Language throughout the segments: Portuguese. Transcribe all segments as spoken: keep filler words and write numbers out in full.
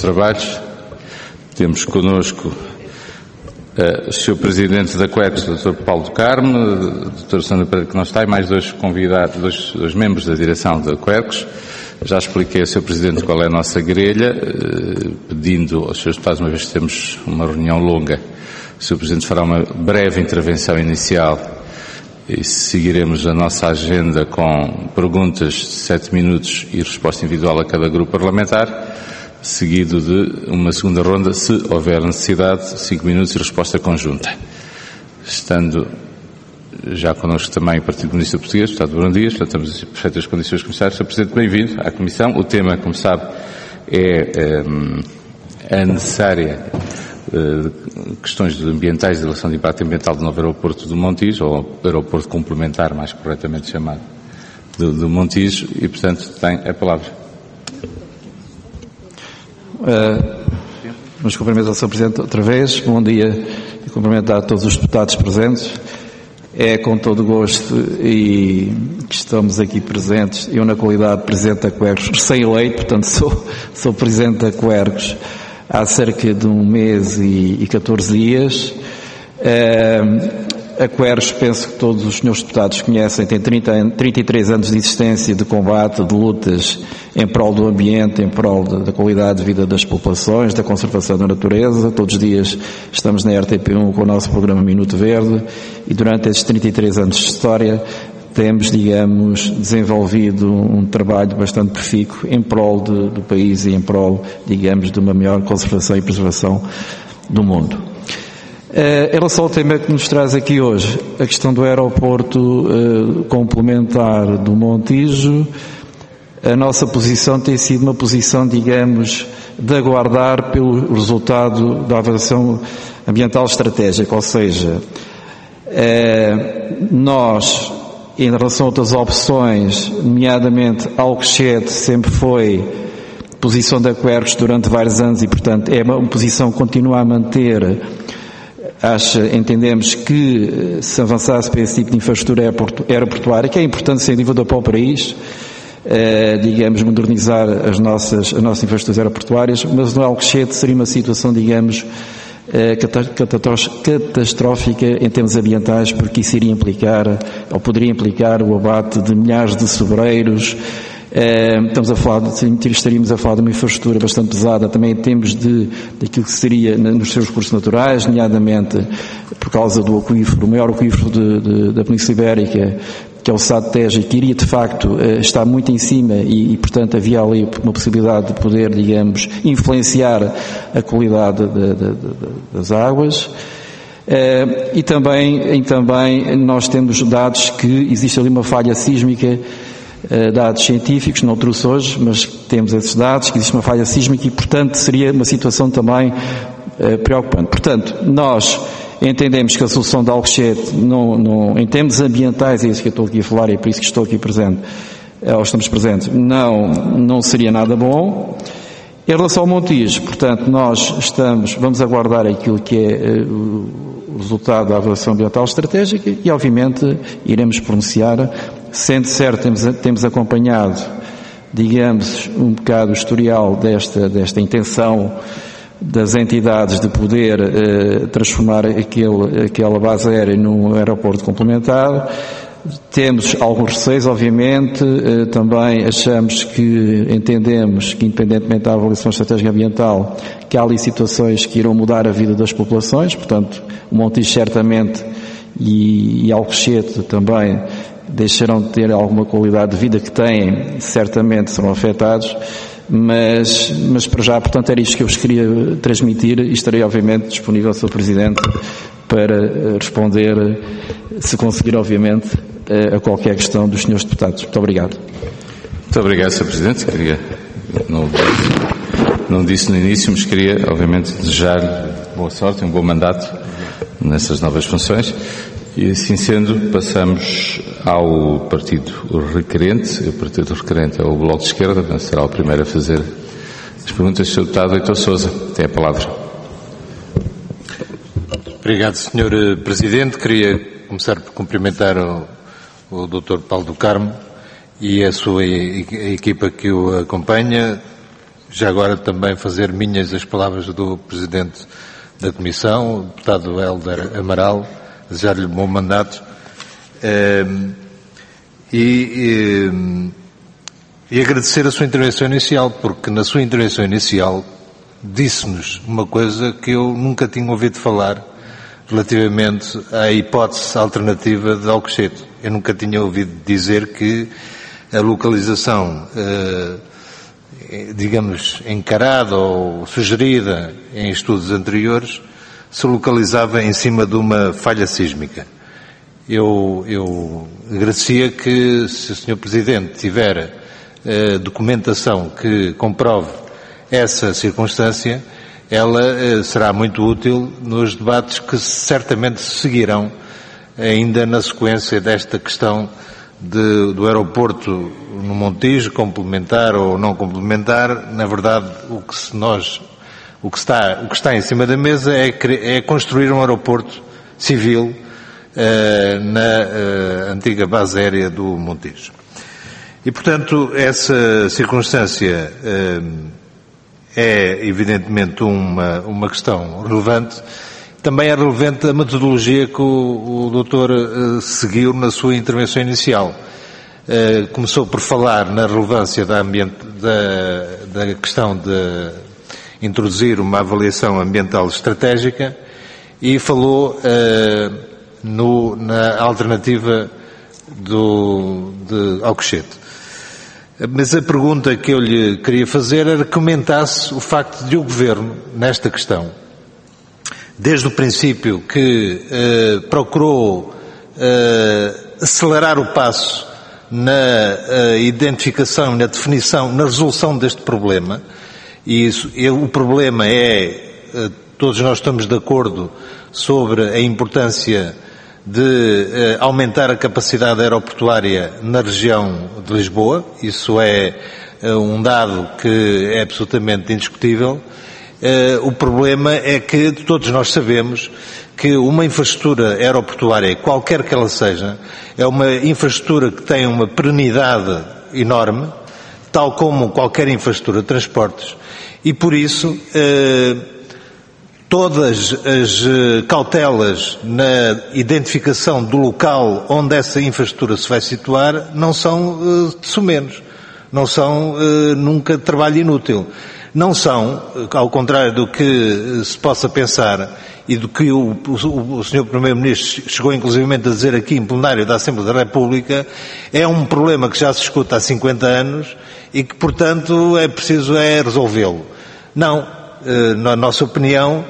trabalhos. Temos connosco uh, o senhor Presidente da Quercus, o doutor Paulo do Carmo, o doutor Sandra Pereira, que não está, e mais dois convidados, dois, dois membros da direção da Quercus. Já expliquei ao senhor Presidente qual é a nossa grelha, uh, pedindo aos senhores deputados, uma vez que temos uma reunião longa, o senhor Presidente fará uma breve intervenção inicial e seguiremos a nossa agenda com perguntas de sete minutos e resposta individual a cada grupo parlamentar, seguido de uma segunda ronda, se houver necessidade, cinco minutos e resposta conjunta. Estando já connosco também o Partido Comunista Português, o Estado de Bom Dias, portanto estamos em perfeitas condições de começar. senhor Presidente, bem-vindo à Comissão. O tema, como sabe, é um, a necessária uh, questões ambientais de relação de impacto ambiental do novo aeroporto do Montijo, ou aeroporto complementar, mais corretamente chamado, do, do Montijo, e, portanto, tem a palavra. Uh, Nos cumprimentos ao senhor Presidente outra vez. Bom dia e cumprimentar a todos os deputados presentes. É com todo o gosto e que estamos aqui presentes, eu na qualidade de Presidente da Quercus, recém-eleito, portanto sou, sou Presidente da Quercus há cerca de um mês e, e catorze dias. Uh, a Quercus, penso que todos os senhores deputados conhecem, tem trinta, trinta e três anos de existência, de combate, de lutas em prol do ambiente, em prol da, da qualidade de vida das populações, da conservação da natureza. Todos os dias estamos na R T P um com o nosso programa Minuto Verde, e durante estes trinta e três anos de história temos, digamos, desenvolvido um trabalho bastante profícuo em prol de, do país e em prol, digamos, de uma maior conservação e preservação do mundo. Uh, em relação ao tema que nos traz aqui hoje, a questão do aeroporto uh, complementar do Montijo, a nossa posição tem sido uma posição, digamos, de aguardar pelo resultado da avaliação ambiental estratégica, ou seja, uh, nós, em relação a outras opções, nomeadamente Alcochete, sempre foi posição da Quercus durante vários anos e, portanto, é uma posição que continua a manter. Acha, entendemos que se avançasse para esse tipo de infraestrutura aeroportuária, que é importante sem dúvida para o país, eh, digamos, modernizar as nossas, as nossas infraestruturas aeroportuárias, mas no Alcochete seria uma situação, digamos, eh, catastrófica em termos ambientais, porque isso iria implicar, ou poderia implicar, o abate de milhares de sobreiros. Uh, estamos a falar de, estaríamos a falar de uma infraestrutura bastante pesada também em termos de, daquilo que seria nos seus recursos naturais, nomeadamente por causa do aquífero, o maior aquífero de, de, da Península Ibérica, que é o Sado Tejo, que iria de facto uh, estar muito em cima e, e portanto havia ali uma possibilidade de poder, digamos, influenciar a qualidade de, de, de, das águas. Uh, e também, e também nós temos dados que existe ali uma falha sísmica, dados científicos, não trouxe hoje, mas temos esses dados, que existe uma falha sísmica e, portanto, seria uma situação também uh, preocupante. Portanto, nós entendemos que a solução de Alcochete, não, não, em termos ambientais, é isso que eu estou aqui a falar e é por isso que estou aqui presente, uh, ou estamos presentes, não, não seria nada bom. Em relação ao Montijo, portanto, nós estamos, vamos aguardar aquilo que é uh, o resultado da avaliação ambiental estratégica e, obviamente, iremos pronunciar. Sendo certo, temos, temos acompanhado, digamos, um bocado o historial desta, desta intenção das entidades de poder eh, transformar aquele, aquela base aérea num aeroporto complementar. Temos alguns receios, obviamente, eh, também achamos que, entendemos que, independentemente da avaliação estratégica ambiental, que há ali situações que irão mudar a vida das populações, portanto, o Montijo certamente e, e Alcochete também deixarão de ter alguma qualidade de vida que têm, certamente serão afetados, mas, mas para já, portanto, era isto que eu vos queria transmitir e estarei, obviamente, disponível ao senhor Presidente para responder, se conseguir, obviamente, a qualquer questão dos senhores deputados. Muito obrigado. Muito obrigado, senhor Presidente. Queria, não, não disse no início, mas queria, obviamente, desejar-lhe boa sorte, um bom mandato nessas novas funções. E assim sendo, passamos ao partido requerente. O partido requerente é o Bloco de Esquerda, portanto será o primeiro a fazer as perguntas. senhor Deputado Heitor Sousa, tem a palavra. Obrigado, senhor Presidente. Queria começar por cumprimentar o, o doutor Paulo do Carmo e a sua a equipa que o acompanha, já agora também fazer minhas as palavras do Presidente da Comissão, o deputado Hélder Amaral, desejar-lhe bom mandato, e, e, e agradecer a sua intervenção inicial, porque na sua intervenção inicial disse-nos uma coisa que eu nunca tinha ouvido falar relativamente à hipótese alternativa de Alcochete. Eu nunca tinha ouvido dizer que a localização, eh, digamos, encarada ou sugerida em estudos anteriores, se localizava em cima de uma falha sísmica. Eu, eu agradecia que, se o senhor Presidente tiver eh, documentação que comprove essa circunstância, ela eh, será muito útil nos debates que certamente seguirão ainda na sequência desta questão de, do aeroporto no Montijo, complementar ou não complementar. Na verdade, o que se nós, o que está, o que está em cima da mesa é, é construir um aeroporto civil eh, na eh, antiga base aérea do Montijo. E, portanto, essa circunstância eh, é, evidentemente, uma, uma questão relevante. Também é relevante a metodologia que o, o doutor uh, seguiu na sua intervenção inicial. Uh, começou por falar na relevância da, ambiente, da, da questão de introduzir uma avaliação ambiental estratégica e falou uh, no, na alternativa do, de Alcochete. Mas a pergunta que eu lhe queria fazer era que comentasse o facto de o Governo, nesta questão, desde o princípio que eh, procurou eh, acelerar o passo na eh, identificação, na definição, na resolução deste problema, e isso, e o problema é, eh, todos nós estamos de acordo sobre a importância de eh, aumentar a capacidade aeroportuária na região de Lisboa. Isso é eh, um dado que é absolutamente indiscutível. Uh, o problema é que todos nós sabemos que uma infraestrutura aeroportuária, qualquer que ela seja, é uma infraestrutura que tem uma perenidade enorme, tal como qualquer infraestrutura de transportes, e por isso uh, todas as uh, cautelas na identificação do local onde essa infraestrutura se vai situar não são uh, de sumenos, não são uh, nunca trabalho inútil. Não são, ao contrário do que se possa pensar e do que o, o, o senhor Primeiro-Ministro chegou inclusivamente a dizer aqui em plenário da Assembleia da República, é um problema que já se escuta há cinquenta anos e que, portanto, é preciso é resolvê-lo. Não, na nossa opinião,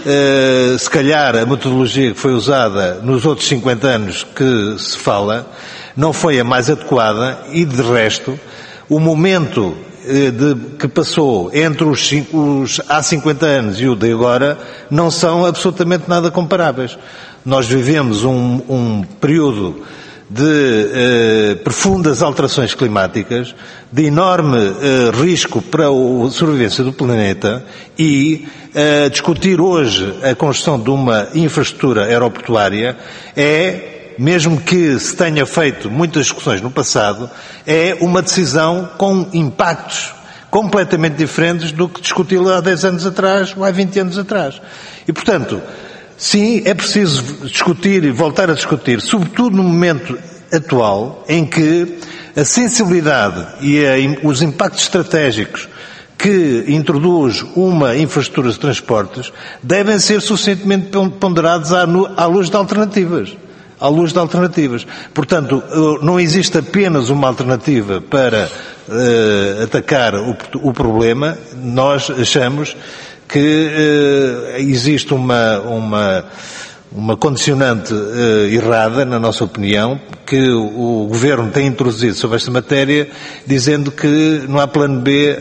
se calhar a metodologia que foi usada nos outros cinquenta anos que se fala não foi a mais adequada e, de resto, o momento De, que passou entre os, os há cinquenta anos e o de agora não são absolutamente nada comparáveis. Nós vivemos um, um período de eh, profundas alterações climáticas, de enorme eh, risco para a sobrevivência do planeta e eh, discutir hoje a construção de uma infraestrutura aeroportuária é, mesmo que se tenha feito muitas discussões no passado, é uma decisão com impactos completamente diferentes do que discuti-la há dez anos atrás ou há vinte anos atrás. E, portanto, sim, é preciso discutir e voltar a discutir, sobretudo no momento atual, em que a sensibilidade e a, os impactos estratégicos que introduz uma infraestrutura de transportes devem ser suficientemente ponderados à, à luz de alternativas. à luz de alternativas. Portanto, não existe apenas uma alternativa para uh, atacar o, o problema. Nós achamos que uh, existe uma, uma, uma condicionante uh, errada, na nossa opinião, que o, o Governo tem introduzido sobre esta matéria, dizendo que não há plano B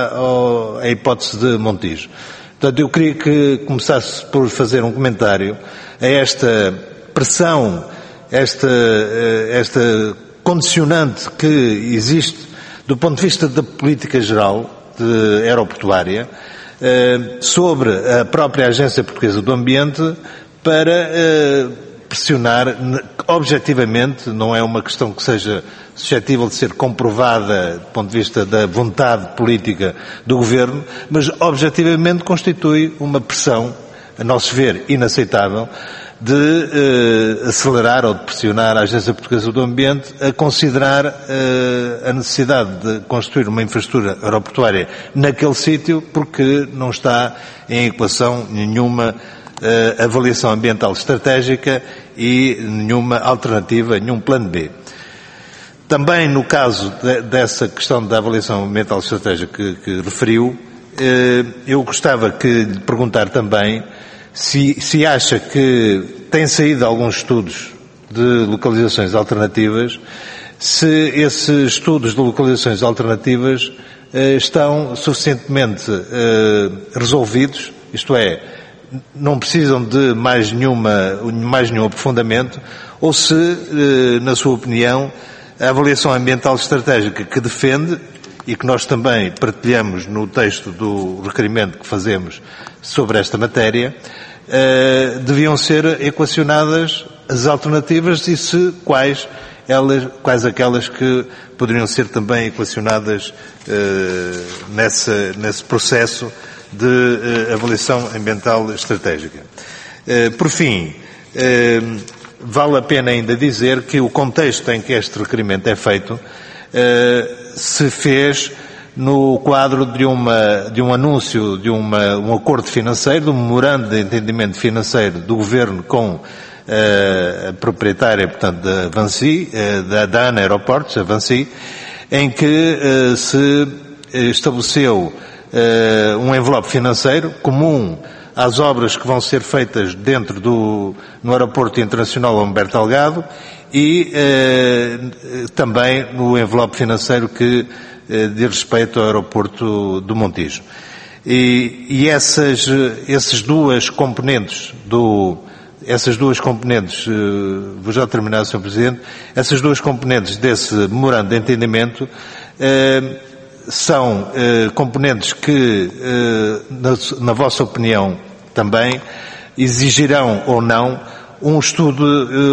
à, à hipótese de Montijo. Portanto, eu queria que começasse por fazer um comentário a esta pressão, esta, esta condicionante que existe do ponto de vista da política geral de aeroportuária sobre a própria Agência Portuguesa do Ambiente para pressionar, objetivamente, não é uma questão que seja suscetível de ser comprovada do ponto de vista da vontade política do Governo, mas objetivamente constitui uma pressão, a nosso ver, inaceitável, de eh, acelerar ou de pressionar a Agência Portuguesa do Ambiente a considerar eh, a necessidade de construir uma infraestrutura aeroportuária naquele sítio, porque não está em equação nenhuma eh, avaliação ambiental estratégica e nenhuma alternativa, nenhum plano B. Também no caso de, dessa questão da avaliação ambiental estratégica que, que referiu, eh, eu gostava que lhe perguntar também Se, se acha que têm saído alguns estudos de localizações alternativas, se esses estudos de localizações alternativas eh, estão suficientemente eh, resolvidos, isto é, não precisam de mais, nenhuma, mais nenhum aprofundamento, ou se, eh, na sua opinião, a avaliação ambiental estratégica que defende, e que nós também partilhamos no texto do requerimento que fazemos sobre esta matéria, eh, deviam ser equacionadas as alternativas e se quais elas, quais aquelas que poderiam ser também equacionadas eh, nessa, nesse processo de eh, avaliação ambiental estratégica. Eh, por fim, eh, vale a pena ainda dizer que o contexto em que este requerimento é feito eh, se fez no quadro de, uma, de um anúncio de uma, um acordo financeiro, de um memorando de entendimento financeiro do Governo com uh, a proprietária, portanto, da Vinci, uh, da, da ANA Aeroportos, a Vinci, em que uh, se estabeleceu uh, um envelope financeiro comum às obras que vão ser feitas dentro do, no Aeroporto Internacional Humberto Delgado e eh, também no envelope financeiro que eh, diz respeito ao aeroporto do Montijo. E, e essas, essas duas componentes do, essas duas componentes, eh, vou já terminar, senhor Presidente, essas duas componentes desse memorando de entendimento eh, são eh, componentes que, eh, na, na vossa opinião também, exigirão ou não um estudo,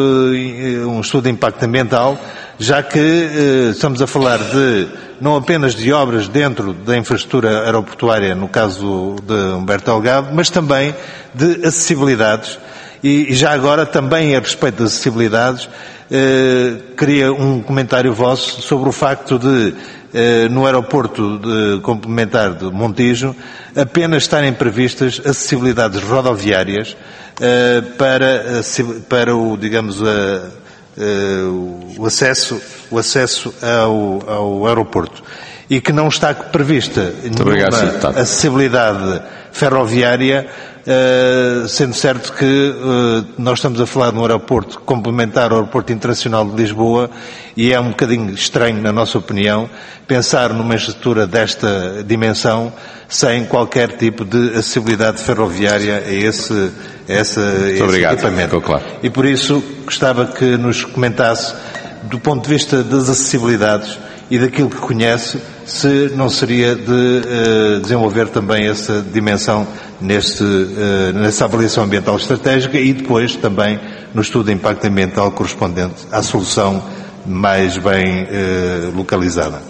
um estudo de impacto ambiental, já que estamos a falar de, não apenas de obras dentro da infraestrutura aeroportuária, no caso de Humberto Delgado, mas também de acessibilidades. E já agora, também a respeito das acessibilidades, queria um comentário vosso sobre o facto de, no aeroporto de complementar de Montijo, apenas estarem previstas acessibilidades rodoviárias para, para o, digamos, a, o acesso, o acesso ao, ao aeroporto. E que não está prevista nenhuma acessibilidade ferroviária, Uh, sendo certo que uh, nós estamos a falar de um aeroporto complementar ao Aeroporto Internacional de Lisboa e é um bocadinho estranho, na nossa opinião, pensar numa estrutura desta dimensão sem qualquer tipo de acessibilidade ferroviária a esse, a esse, a esse obrigado, equipamento. Claro. E por isso gostava que nos comentasse, do ponto de vista das acessibilidades e daquilo que conhece, se não seria de uh, desenvolver também essa dimensão neste, uh, nessa avaliação ambiental estratégica e depois também no estudo de impacto ambiental correspondente à solução mais bem uh, localizada.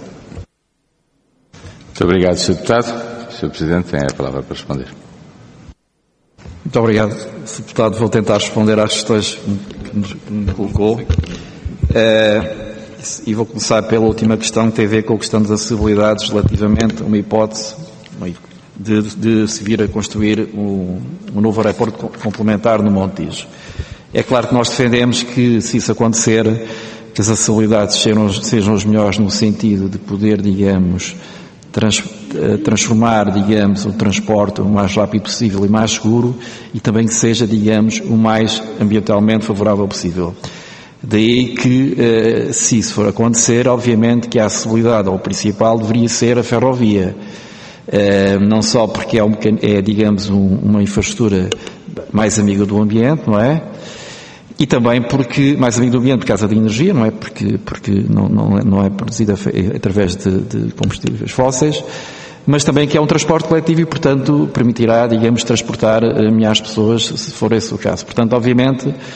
Muito obrigado, senhor Deputado. senhor Presidente, tem a palavra para responder. Muito obrigado, senhor Deputado. Vou tentar responder às questões que me colocou. Uh, E vou começar pela última questão, que tem a ver com a questão das acessibilidades relativamente a uma hipótese de, de se vir a construir um, um novo aeroporto complementar no Montijo. É claro que nós defendemos que, se isso acontecer, que as acessibilidades sejam, sejam as melhores no sentido de poder, digamos, trans, transformar, digamos, o transporte o mais rápido possível e mais seguro e também que seja, digamos, o mais ambientalmente favorável possível. Daí que, eh, se isso for acontecer, obviamente que a acessibilidade ao principal deveria ser a ferrovia. Eh, não só porque é, um, é digamos, um, uma infraestrutura mais amiga do ambiente, não é? E também porque, mais amiga do ambiente por causa da energia, não é? Porque, porque não, não, não é produzida através de, de combustíveis fósseis, mas também que é um transporte coletivo e, portanto, permitirá, digamos, transportar milhares de pessoas, se for esse o caso. Portanto, obviamente,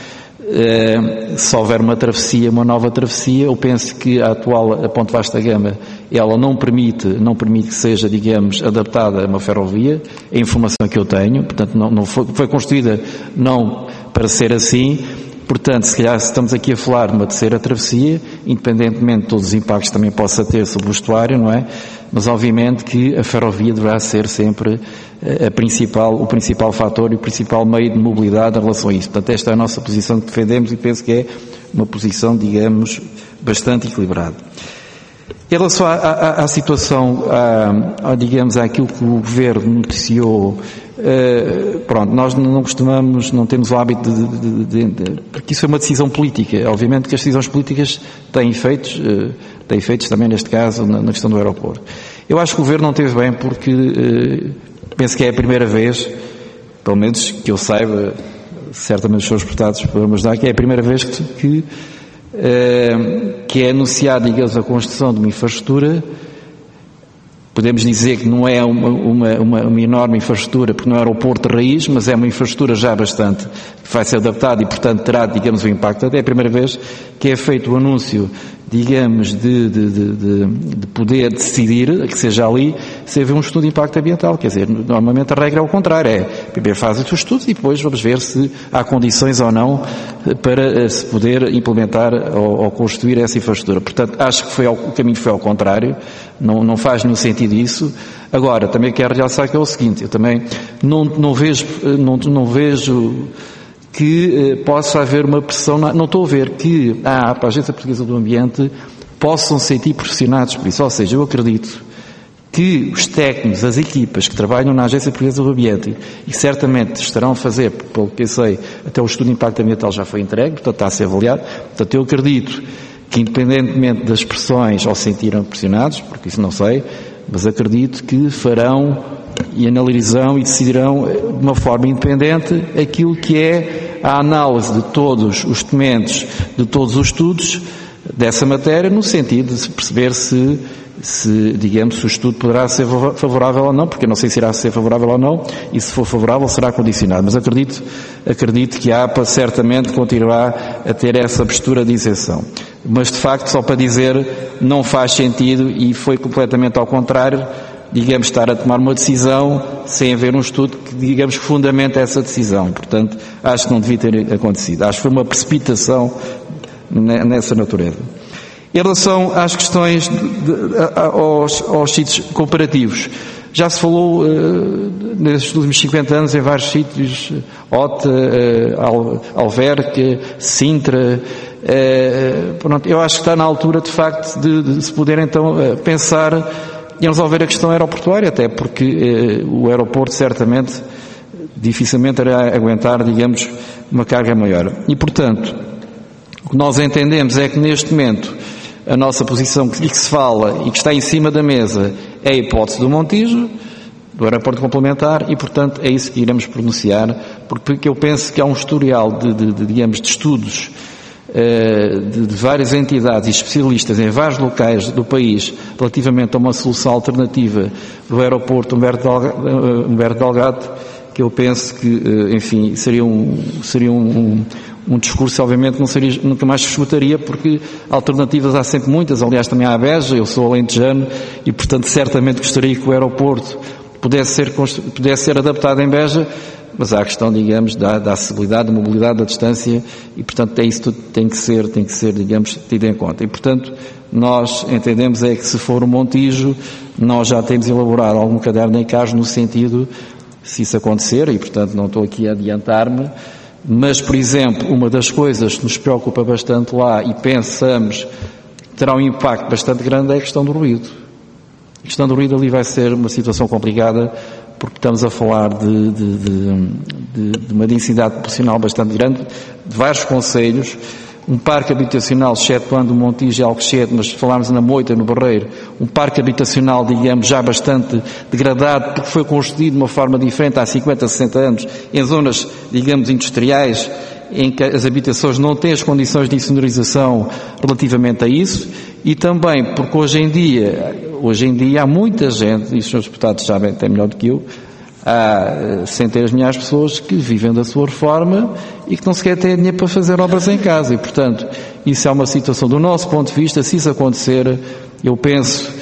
Uh, se houver uma travessia, uma nova travessia, eu penso que a atual, a Ponte Vasta Gama, ela não permite, não permite que seja, digamos, adaptada a uma ferrovia, é a informação que eu tenho, portanto não, não foi, foi construída não para ser assim, portanto se calhar estamos aqui a falar de uma terceira travessia, independentemente de todos os impactos que também possa ter sobre o estuário, não é? Mas obviamente que a ferrovia deverá ser sempre a principal, o principal fator e o principal meio de mobilidade em relação a isso. Portanto, esta é a nossa posição que defendemos e penso que é uma posição, digamos, bastante equilibrada. Em relação à, à, à situação, à, à, digamos, àquilo que o Governo noticiou, uh, pronto, nós não costumamos, não temos o hábito de, de, de, de, porque isso é uma decisão política. Obviamente que as decisões políticas têm efeitos, uh, têm efeitos também neste caso na, na questão do aeroporto. Eu acho que o Governo não teve bem porque uh, penso que é a primeira vez, pelo menos que eu saiba, certamente os seus deputados podem ajudar, que é a primeira vez que, que que é anunciada, digamos, a construção de uma infraestrutura. Podemos dizer que não é uma, uma, uma, uma enorme infraestrutura, porque não é um aeroporto de raiz, mas é uma infraestrutura já bastante, que vai ser adaptada e, portanto, terá, digamos, um impacto. Até é a primeira vez que é feito o anúncio, digamos, de, de, de, de, de poder decidir, que seja ali, se haver um estudo de impacto ambiental. Quer dizer, normalmente a regra é o contrário, é primeiro fazem os estudos e depois vamos ver se há condições ou não para se poder implementar ou, ou construir essa infraestrutura. Portanto, acho que foi ao, o caminho foi ao contrário, não, não faz nenhum sentido isso. Agora, também quero realçar que é o seguinte, eu também não, não vejo, não, não vejo que eh, possa haver uma pressão, na, não estou a ver que ah, para a Agência Portuguesa do Ambiente possam sentir pressionados por isso, ou seja, eu acredito que os técnicos, as equipas que trabalham na Agência Portuguesa do Ambiente e certamente estarão a fazer, pelo que eu sei, até o estudo de impacto ambiental já foi entregue, portanto está a ser avaliado, portanto eu acredito que independentemente das pressões ou se sentiram pressionados, porque isso não sei, mas acredito que farão e analisarão e decidirão de uma forma independente aquilo que é a análise de todos os documentos, de todos os estudos dessa matéria, no sentido de perceber se, se, digamos, se o estudo poderá ser favorável ou não, porque eu não sei se irá ser favorável ou não, e se for favorável será condicionado. Mas acredito, acredito que a APA certamente continuará a ter essa postura de isenção. Mas, de facto, só para dizer, não faz sentido e foi completamente ao contrário, digamos, estar a tomar uma decisão sem haver um estudo que, digamos, fundamente essa decisão. E, portanto, acho que não devia ter acontecido. Acho que foi uma precipitação nessa natureza. Em relação às questões, de, de, aos, aos sítios comparativos, já se falou uh, nestes últimos cinquenta anos em vários sítios, Ota, uh, Alverca, Sintra. Uh, pronto, eu acho que está na altura, de facto, de, de se poder então uh, pensar em resolver a questão aeroportuária, até porque eh, o aeroporto certamente dificilmente irá aguentar, digamos, uma carga maior. E, portanto, o que nós entendemos é que neste momento a nossa posição que, que se fala e que está em cima da mesa é a hipótese do Montijo, do aeroporto complementar, e, portanto, é isso que iremos pronunciar, porque eu penso que há um historial de, de, de digamos, de estudos De, de várias entidades e especialistas em vários locais do país relativamente a uma solução alternativa do aeroporto Humberto Delgado, Humberto Delgado, que eu penso que, enfim, seria um, seria um, um, um discurso, obviamente, não seria, nunca mais se escutaria, porque alternativas há sempre muitas, aliás também há a Beja, eu sou alentejano e, portanto, certamente gostaria que o aeroporto pudesse ser, pudesse ser adaptado em Beja, mas há a questão, digamos, da, da acessibilidade, da mobilidade, da distância e, portanto, é isso tudo tem que ser, tem que ser, digamos, tido em conta. E, portanto, nós entendemos é que se for um Montijo, nós já temos elaborado algum caderno em caso no sentido, se isso acontecer, e, portanto, não estou aqui a adiantar-me, mas, por exemplo, uma das coisas que nos preocupa bastante lá e pensamos que terá um impacto bastante grande é a questão do ruído. A questão do ruído ali vai ser uma situação complicada, porque estamos a falar de, de, de, de uma densidade populacional bastante grande, de vários concelhos, um parque habitacional, excetuando o Montijo e Alcochete, mas se falarmos na Moita, no Barreiro, um parque habitacional, digamos, já bastante degradado, porque foi construído de uma forma diferente há cinquenta, sessenta anos, em zonas, digamos, industriais, em que as habitações não têm as condições de insonorização relativamente a isso, e também porque hoje em dia, hoje em dia há muita gente, e os senhores deputados sabem até melhor do que eu, Há centenas de milhares de pessoas que vivem da sua reforma e que não sequer têm dinheiro para fazer obras em casa. E, portanto, isso é uma situação, do nosso ponto de vista, se isso acontecer, eu penso,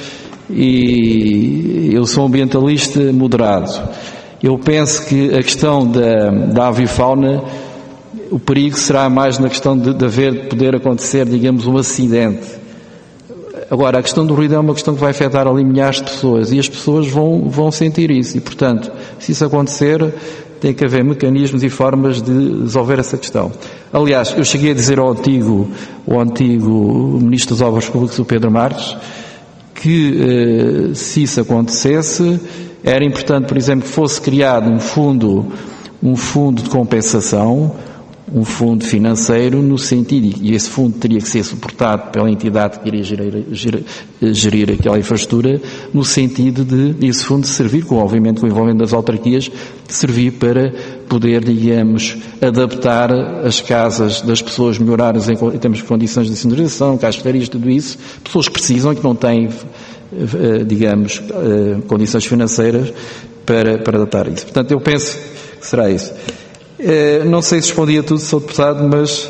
e eu sou um ambientalista moderado, eu penso que a questão da, da avifauna, o perigo será mais na questão de, de haver, de poder acontecer, digamos, um acidente. Agora, a questão do ruído é uma questão que vai afetar ali milhares de pessoas e as pessoas vão, vão sentir isso e, portanto, se isso acontecer, tem que haver mecanismos e formas de resolver essa questão. Aliás, eu cheguei a dizer ao antigo, ao antigo Ministro das Obras Públicas, o Pedro Marques, que eh, se isso acontecesse, era importante, por exemplo, que fosse criado um fundo, um fundo de compensação, um fundo financeiro no sentido, e esse fundo teria que ser suportado pela entidade que iria gerir, gerir, gerir aquela infraestrutura, no sentido de esse fundo servir, com, obviamente com o envolvimento das autarquias, servir para poder, digamos, adaptar as casas das pessoas, melhorar em, em termos de condições de sinalização, castelarias, tudo isso, pessoas que precisam e que não têm, digamos, condições financeiras para, para adaptar isso. Portanto, eu penso que será isso. Uh, não sei se respondi a tudo, senhor Deputado, mas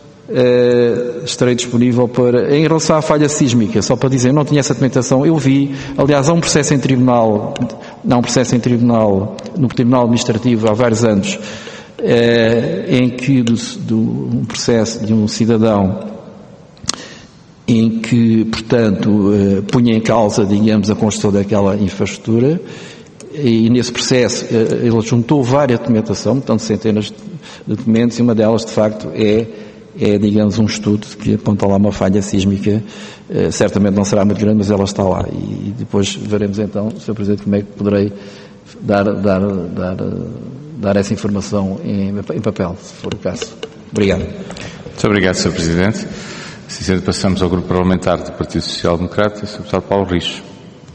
uh, estarei disponível para... Em relação à falha sísmica, só para dizer, eu não tinha essa documentação, eu vi, aliás, há um processo em tribunal, não um processo em tribunal, no Tribunal Administrativo há vários anos, uh, em que, do, do, um processo de um cidadão, em que, portanto, uh, punha em causa, digamos, a construção daquela infraestrutura. E nesse processo ele juntou várias documentação, portanto centenas de documentos, e uma delas de facto é, é digamos um estudo que aponta lá uma falha sísmica, certamente não será muito grande, mas ela está lá, e depois veremos então, senhor Presidente, como é que poderei dar, dar, dar, dar essa informação em, em papel, se for o caso. Obrigado. Muito obrigado, senhor Presidente. Assim sendo, passamos ao Grupo Parlamentar do Partido Social Democrata, senhor Deputado Paulo Richo.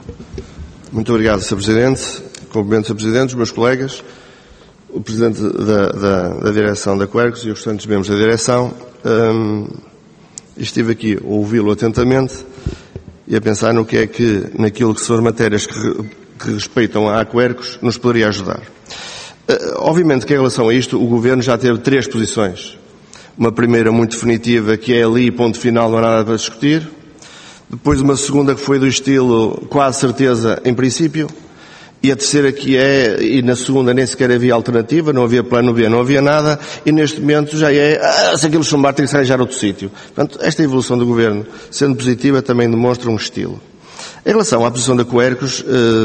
Muito obrigado, senhor Presidente. Cumprimento, senhor Presidente, os meus colegas, o Presidente da, da, da Direção da Quercus e os restantes membros da Direção. Um, estive aqui a ouvi-lo atentamente e a pensar no que é que, naquilo que são as matérias que, que respeitam à Quercus, nos poderia ajudar. Uh, obviamente que em relação a isto, o Governo já teve três posições. Uma primeira muito definitiva, que é ali, ponto final, não há nada para discutir. Depois uma segunda que foi do estilo quase certeza em princípio. E a terceira que é, e na segunda nem sequer havia alternativa, não havia plano B, não havia nada, e neste momento já é, ah, se aquilo chumbar tem que se arranjar outro sítio. Portanto, esta evolução do Governo, sendo positiva, também demonstra um estilo. Em relação à posição da Quercus,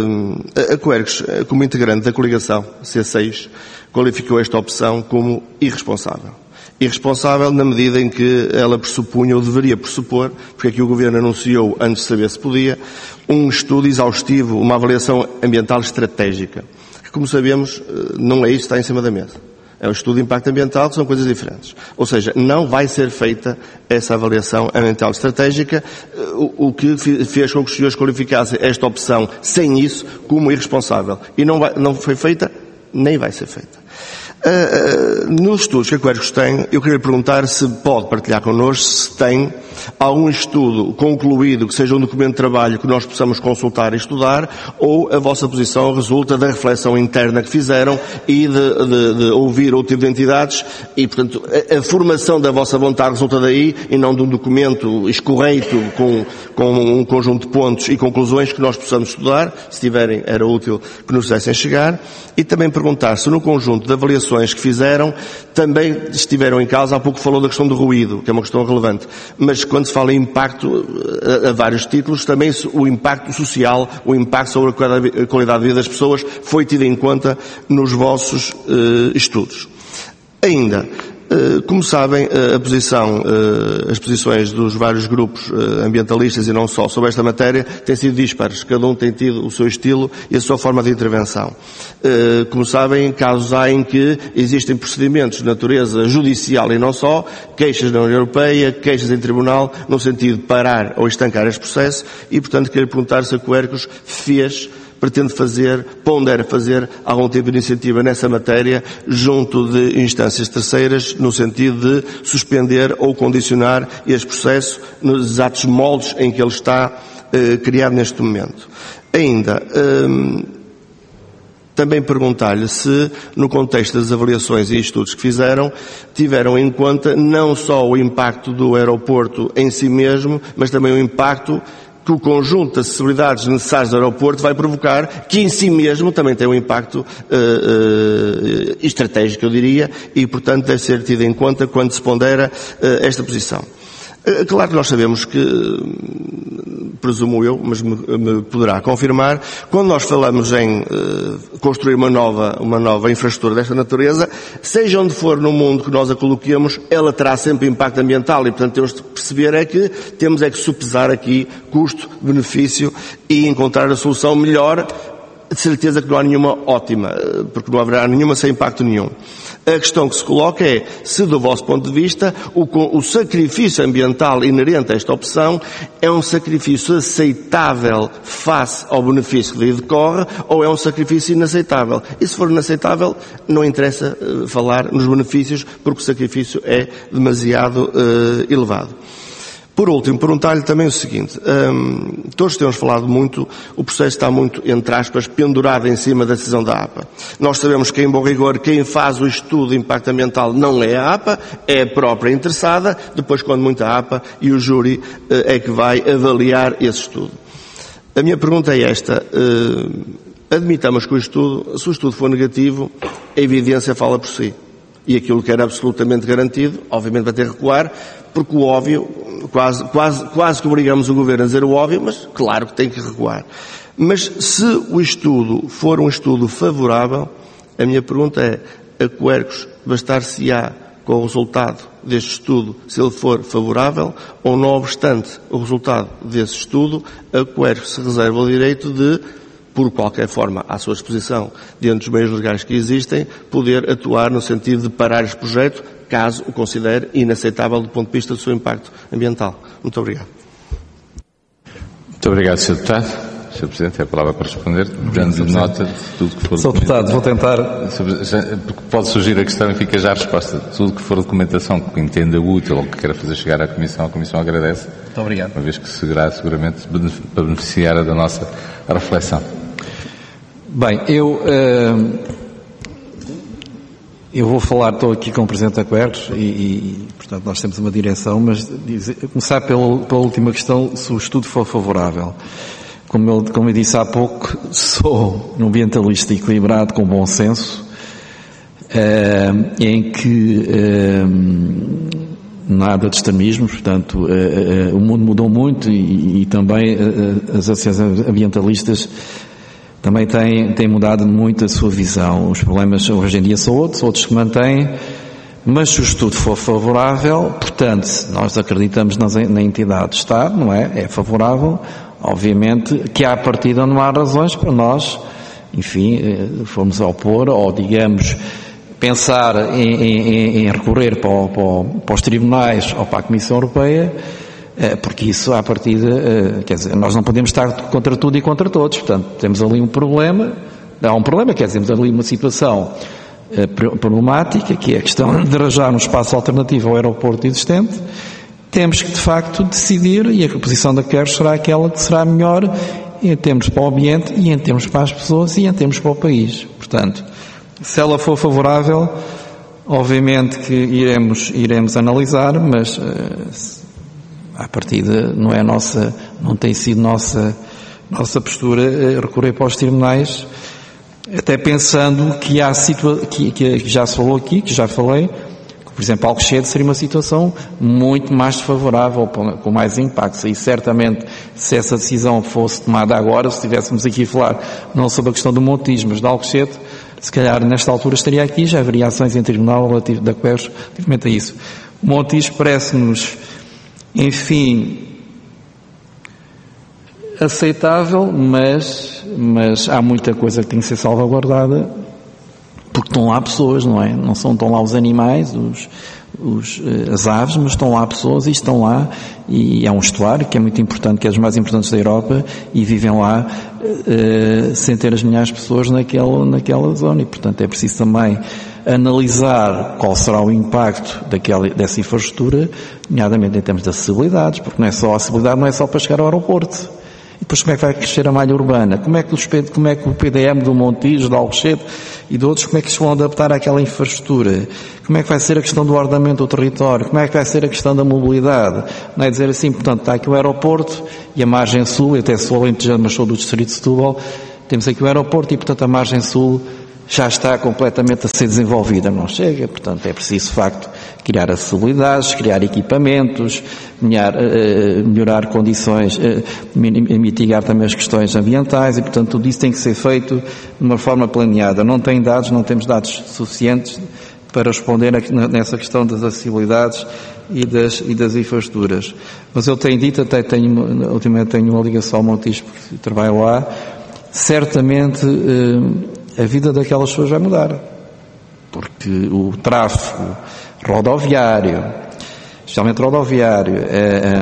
a Quercus, como integrante da coligação C seis, qualificou esta opção como irresponsável. Irresponsável na medida em que ela pressupunha, ou deveria pressupor, porque aqui o Governo anunciou, antes de saber se podia, um estudo exaustivo, uma avaliação ambiental estratégica, que, como sabemos, não é isso que está em cima da mesa. É um estudo de impacto ambiental, que são coisas diferentes. Ou seja, não vai ser feita essa avaliação ambiental estratégica, o, o que fez com que os senhores qualificassem esta opção sem isso como irresponsável. E não, vai, não foi feita, nem vai ser feita. Uh, uh, nos estudos que a Quercus tem, eu queria perguntar se pode partilhar connosco se tem algum estudo concluído que seja um documento de trabalho que nós possamos consultar e estudar, ou a vossa posição resulta da reflexão interna que fizeram e de, de, de ouvir outro tipo de entidades e, portanto, a, a formação da vossa vontade resulta daí e não de um documento escorreito com, com um conjunto de pontos e conclusões que nós possamos estudar. Se tiverem, era útil que nos fizessem chegar. E também perguntar se no conjunto de avaliações que fizeram também estiveram em causa, há pouco falou da questão do ruído, que é uma questão relevante, mas quando se fala em impacto a, a vários títulos, também o impacto social, o impacto sobre a qualidade de vida das pessoas foi tido em conta nos vossos uh, estudos. Ainda, uh, como sabem, uh, a posição, uh, as posições dos vários grupos uh, ambientalistas e não só sobre esta matéria têm sido dispares. Cada um tem tido o seu estilo e a sua forma de intervenção. Uh, como sabem, casos há em que existem procedimentos de natureza judicial e não só, queixas na União Europeia, queixas em tribunal, no sentido de parar ou estancar este processo e, portanto, quero perguntar se a Quercus fez, pretende fazer, pondera fazer algum tipo de iniciativa nessa matéria junto de instâncias terceiras no sentido de suspender ou condicionar este processo nos exatos moldes em que ele está eh, criado neste momento. Ainda, eh, Também perguntar-lhe se, no contexto das avaliações e estudos que fizeram, tiveram em conta não só o impacto do aeroporto em si mesmo, mas também o impacto que o conjunto de acessibilidades necessárias do aeroporto vai provocar, que em si mesmo também tem um impacto uh, uh, estratégico, eu diria, e, portanto, deve ser tido em conta quando se pondera uh, esta posição. Claro que nós sabemos que, presumo eu, mas me, me poderá confirmar, quando nós falamos em uh, construir uma nova, uma nova infraestrutura desta natureza, seja onde for no mundo que nós a coloquemos, ela terá sempre impacto ambiental e, portanto, temos de perceber é que temos é que sopesar aqui custo, benefício e encontrar a solução melhor. De certeza que não há nenhuma ótima, porque não haverá nenhuma sem impacto nenhum. A questão que se coloca é se, do vosso ponto de vista, o, o sacrifício ambiental inerente a esta opção é um sacrifício aceitável face ao benefício que daí decorre ou é um sacrifício inaceitável. E se for inaceitável, não interessa uh, falar nos benefícios, porque o sacrifício é demasiado uh, elevado. Por último, perguntar-lhe também o seguinte, hum, todos temos falado muito, o processo está muito, entre aspas, pendurado em cima da decisão da A P A. Nós sabemos que, em bom rigor, quem faz o estudo de impacto ambiental não é a A P A, é a própria interessada, depois, quando muito, a A P A e o júri é que vai avaliar esse estudo. A minha pergunta é esta, hum, admitamos que o estudo, se o estudo for negativo, a evidência fala por si. E aquilo que era absolutamente garantido, obviamente vai ter que recuar, porque o óbvio, quase, quase, quase que obrigamos o Governo a dizer o óbvio, mas claro que tem que recuar. Mas se o estudo for um estudo favorável, a minha pergunta é, a Quercus bastar-se-á com o resultado deste estudo, se ele for favorável, ou não obstante o resultado desse estudo, a Quercus se reserva o direito de, por qualquer forma, à sua disposição, dentro dos meios legais que existem, poder atuar no sentido de parar este projeto, caso o considere inaceitável do ponto de vista do seu impacto ambiental. Muito obrigado. Muito obrigado, senhor Deputado. senhor Presidente, é a palavra para responder, dando nota de tudo que for... senhor Deputado, vou tentar... Porque pode surgir a questão e fica já a resposta. Tudo que for documentação que entenda útil ou que queira fazer chegar à Comissão, a Comissão agradece. Muito obrigado. Uma vez que seguirá seguramente para beneficiar da nossa reflexão. Bem, eu... Uh... Eu vou falar, estou aqui com o Presidente da Quercus e, e, portanto, nós temos uma direção, mas dizer, começar pela, pela última questão, se o estudo for favorável. Como eu, como eu disse há pouco, sou um ambientalista equilibrado, com bom senso, uh, em que uh, nada de extremismos, portanto, uh, uh, o mundo mudou muito e, e também uh, as associações ambientalistas também tem, tem mudado muito a sua visão. Os problemas hoje em dia são outros, outros que mantêm, mas se o estudo for favorável, portanto, nós acreditamos na entidade de Estado, não é? É favorável, obviamente, que à partida não há razões para nós, enfim, formos a opor, ou digamos, pensar em, em, em recorrer para, o, para, o, para os tribunais ou para a Comissão Europeia, porque isso, à partida, quer dizer, nós não podemos estar contra tudo e contra todos, portanto, temos ali um problema, há um problema, quer dizer, temos ali uma situação problemática, que é a questão de arranjar um espaço alternativo ao aeroporto existente. Temos que, de facto, decidir, e a posição da Quercus será aquela que será melhor em termos para o ambiente, e em termos para as pessoas, e em termos para o país. Portanto, se ela for favorável, obviamente que iremos, iremos analisar, mas... à partida não é nossa, não tem sido nossa, nossa postura recorrer para os tribunais, até pensando que há situa- que, que já se falou aqui, que já falei, que, por exemplo, Alcochete seria uma situação muito mais desfavorável, com mais impactos, e certamente se essa decisão fosse tomada agora, se estivéssemos aqui a falar não sobre a questão do Montijo, mas de Alcochete, se calhar nesta altura estaria aqui, já haveria ações em tribunal relativo da Quercus relativamente a isso. O Montijo parece-nos, enfim, aceitável, mas, mas há muita coisa que tem que ser salvaguardada, porque estão lá pessoas, não é? Não são, estão lá os animais, os, os, as aves, mas estão lá pessoas e estão lá, e é um estuário que é muito importante, que é dos mais importantes da Europa, e vivem lá uh, centenas de milhares de pessoas naquela, naquela zona, e portanto é preciso também analisar qual será o impacto daquela, dessa infraestrutura, nomeadamente em termos de acessibilidades, porque não é só a acessibilidade, não é só para chegar ao aeroporto. depois como é que vai crescer a malha urbana? Como é que, os, como é que o P D M do Montijo, do Alcochete e de outros, como é que se vão adaptar àquela infraestrutura? Como é que vai ser a questão do ordenamento do território? Como é que vai ser a questão da mobilidade? Não é dizer assim, portanto, está aqui o aeroporto e a margem sul, eu até sou alentejano, mas sou do distrito de Setúbal, temos aqui o aeroporto e, portanto, a margem sul já está completamente a ser desenvolvida, não chega, portanto é preciso de facto criar acessibilidades, criar equipamentos, melhorar, uh, melhorar condições, uh, mitigar também as questões ambientais e portanto tudo isso tem que ser feito de uma forma planeada. Não tem dados, não temos dados suficientes para responder nessa questão das acessibilidades e das, e das infraestruturas. Mas eu tenho dito, até tenho, ultimamente tenho uma ligação ao Montijo porque trabalho lá, certamente uh, a vida daquelas pessoas vai mudar, porque o tráfego rodoviário, especialmente rodoviário, é,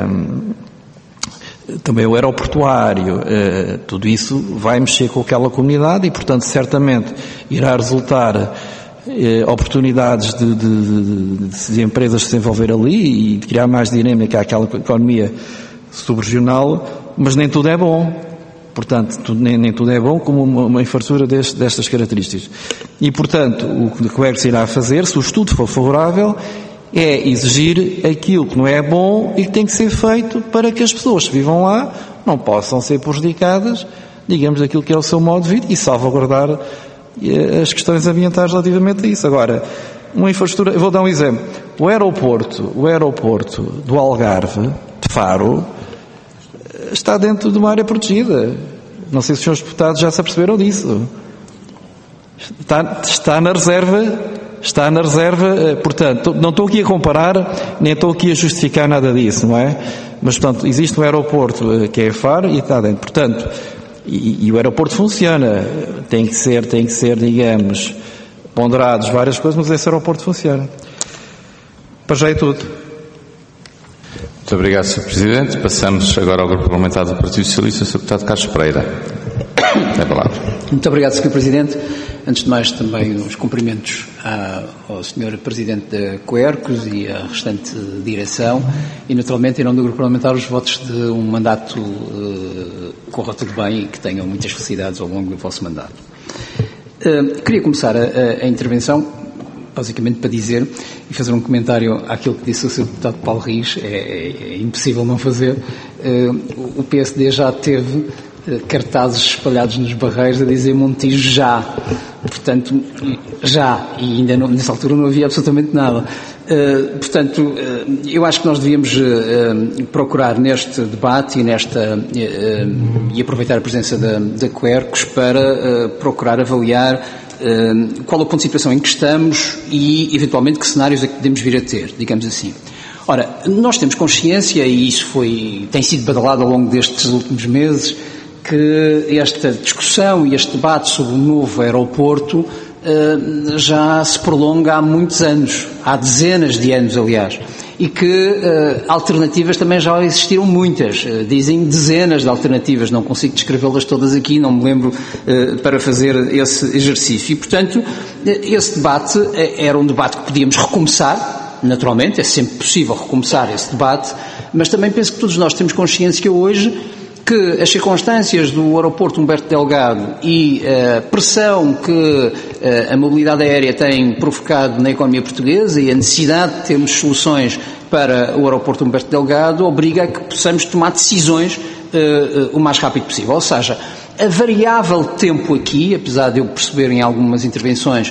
é, também o aeroportuário, é, tudo isso vai mexer com aquela comunidade e, portanto, certamente irá resultar é, oportunidades de, de, de, de empresas se desenvolver ali e de criar mais dinâmica àquela economia subregional, mas nem tudo é bom. Portanto, tudo, nem, nem tudo é bom como uma, uma infraestrutura deste, destas características. E, portanto, o que o Quercus irá fazer, se o estudo for favorável, é exigir aquilo que não é bom e que tem que ser feito para que as pessoas que vivam lá não possam ser prejudicadas, digamos, daquilo que é o seu modo de vida e salvaguardar as questões ambientais relativamente a isso. Agora, uma infraestrutura, eu vou dar um exemplo. O aeroporto, o aeroporto do Algarve, de Faro, está dentro de uma área protegida. Não sei se os senhores deputados já se aperceberam disso. Está, está na reserva, está na reserva, portanto, não estou aqui a comparar, nem estou aqui a justificar nada disso, não é? Mas, portanto, existe um aeroporto que é Faro e está dentro. Portanto, e, e o aeroporto funciona. Tem que ser, tem que ser, digamos, ponderados várias coisas, mas esse aeroporto funciona. Para já é tudo. Muito obrigado, senhor Presidente. Passamos agora ao Grupo Parlamentar do Partido Socialista, senhor Deputado Carlos Pereira. Tem a palavra. Muito obrigado, senhor Presidente. Antes de mais, também os cumprimentos ao senhor Presidente da Quercus e à restante direção e, naturalmente, em nome do Grupo Parlamentar, os votos de um mandato uh, corra tudo bem e que tenham muitas felicidades ao longo do vosso mandato. Uh, queria começar a, a, a intervenção basicamente para dizer e fazer um comentário àquilo que disse o senhor Deputado Paulo Rios. É, é, é impossível não fazer. Uh, o P S D já teve uh, cartazes espalhados nos barreiros a dizer Montijo já. Portanto, já. E ainda não, nessa altura não havia absolutamente nada. Uh, portanto, uh, eu acho que nós devíamos uh, uh, procurar neste debate e, nesta, uh, uh, e aproveitar a presença da, da Quercus para uh, procurar avaliar Uh, qual é o ponto de situação em que estamos e, eventualmente, que cenários é que podemos vir a ter, digamos assim. Ora, nós temos consciência, e isso foi, tem sido badalado ao longo destes últimos meses, que esta discussão e este debate sobre o novo aeroporto uh, já se prolonga há muitos anos, há dezenas de anos, aliás, e que uh, alternativas também já existiram muitas, uh, dizem dezenas de alternativas, não consigo descrevê-las todas aqui, não me lembro uh, para fazer esse exercício. E, portanto, uh, esse debate uh, era um debate que podíamos recomeçar, naturalmente, é sempre possível recomeçar esse debate, mas também penso que todos nós temos consciência hoje que as circunstâncias do aeroporto Humberto Delgado e a pressão que a mobilidade aérea tem provocado na economia portuguesa e a necessidade de termos soluções para o aeroporto Humberto Delgado obriga a que possamos tomar decisões uh, uh, o mais rápido possível. Ou seja, a variável tempo aqui, apesar de eu perceber em algumas intervenções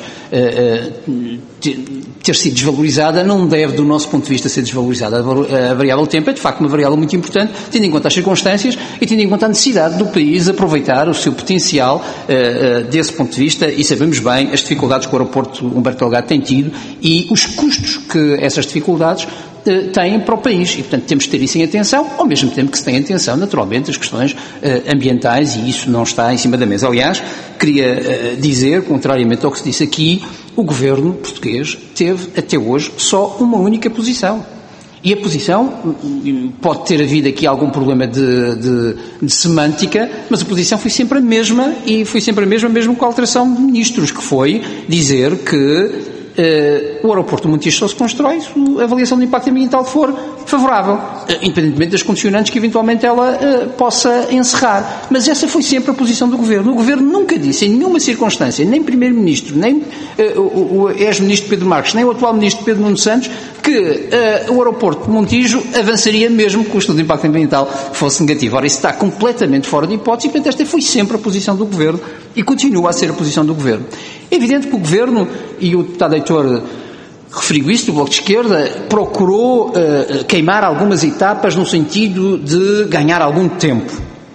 uh, uh, ter sido desvalorizada, não deve, do nosso ponto de vista, ser desvalorizada. A variável tempo é, de facto, uma variável muito importante, tendo em conta as circunstâncias e tendo em conta a necessidade do país aproveitar o seu potencial uh, uh, desse ponto de vista, e sabemos bem as dificuldades que o aeroporto Humberto Delgado tem tido e os custos que essas dificuldades têm para o país, e portanto temos que ter isso em atenção, ao mesmo tempo que se tem em atenção, naturalmente, as questões uh, ambientais, e isso não está em cima da mesa. Aliás, queria uh, dizer, contrariamente ao que se disse aqui, o governo português teve até hoje só uma única posição. E a posição, pode ter havido aqui algum problema de, de, de semântica, mas a posição foi sempre a mesma, e foi sempre a mesma mesmo com a alteração de ministros, que foi dizer que Uh, o aeroporto do Montijo só se constrói se a avaliação de impacto ambiental for favorável, uh, independentemente das condicionantes que eventualmente ela uh, possa encerrar. Mas essa foi sempre a posição do Governo. O Governo nunca disse, em nenhuma circunstância, nem Primeiro-Ministro, nem uh, o, o ex-Ministro Pedro Marques, nem o atual Ministro Pedro Nuno Santos, que uh, o aeroporto de Montijo avançaria mesmo que o estudo de impacto ambiental fosse negativo. Ora, isso está completamente fora de hipótese e, portanto, esta foi sempre a posição do Governo e continua a ser a posição do Governo. É evidente que o Governo, e o deputado Heitor referiu isso, do Bloco de Esquerda, procurou uh, queimar algumas etapas no sentido de ganhar algum tempo.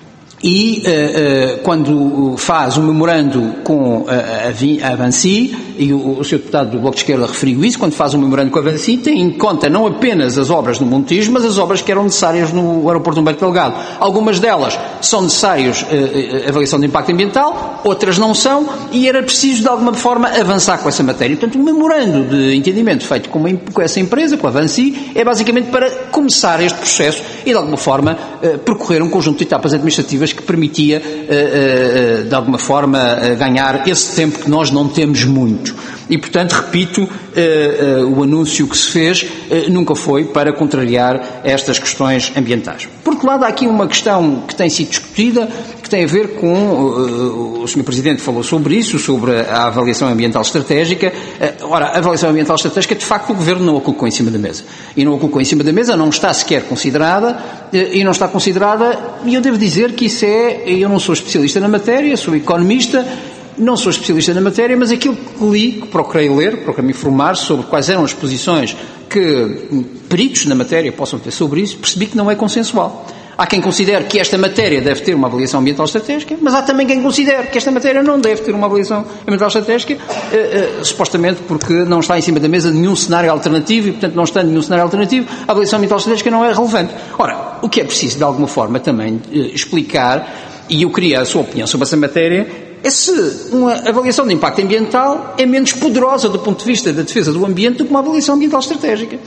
E uh, uh, quando faz um memorando com uh, a, a Vinci, e o, o senhor deputado do Bloco de Esquerda referiu isso, quando faz um memorando com a Vinci, tem em conta não apenas as obras no Montijo, mas as obras que eram necessárias no aeroporto Humberto Delgado. Algumas delas são necessárias uh, avaliação de impacto ambiental, outras não são, e era preciso de alguma forma avançar com essa matéria. Portanto, o memorando de entendimento feito com, uma, com essa empresa, com a Vinci, é basicamente para começar este processo e de alguma forma uh, percorrer um conjunto de etapas administrativas que permitia, uh, uh, de alguma forma, uh, ganhar esse tempo que nós não temos muito. E, portanto, repito, uh, uh, o anúncio que se fez uh, nunca foi para contrariar estas questões ambientais. Por outro lado, há aqui uma questão que tem sido discutida, que tem a ver com, uh, o senhor Presidente falou sobre isso, sobre a avaliação ambiental estratégica. Uh, ora, a avaliação ambiental estratégica, de facto, o Governo não a colocou em cima da mesa. E não a colocou em cima da mesa, não está sequer considerada, uh, e não está considerada, e eu devo dizer que isso é, eu não sou especialista na matéria, sou economista, não sou especialista na matéria, mas aquilo que li, que procurei ler, procurei me informar sobre quais eram as posições que peritos na matéria possam ter sobre isso, percebi que não é consensual. Há quem considere que esta matéria deve ter uma avaliação ambiental estratégica, mas há também quem considere que esta matéria não deve ter uma avaliação ambiental estratégica, eh, eh, supostamente porque não está em cima da mesa nenhum cenário alternativo e, portanto, não estando nenhum cenário alternativo, a avaliação ambiental estratégica não é relevante. Ora, o que é preciso, de alguma forma, também eh, explicar, e eu queria a sua opinião sobre essa matéria, é se uma avaliação de impacto ambiental é menos poderosa do ponto de vista da defesa do ambiente do que uma avaliação ambiental estratégica.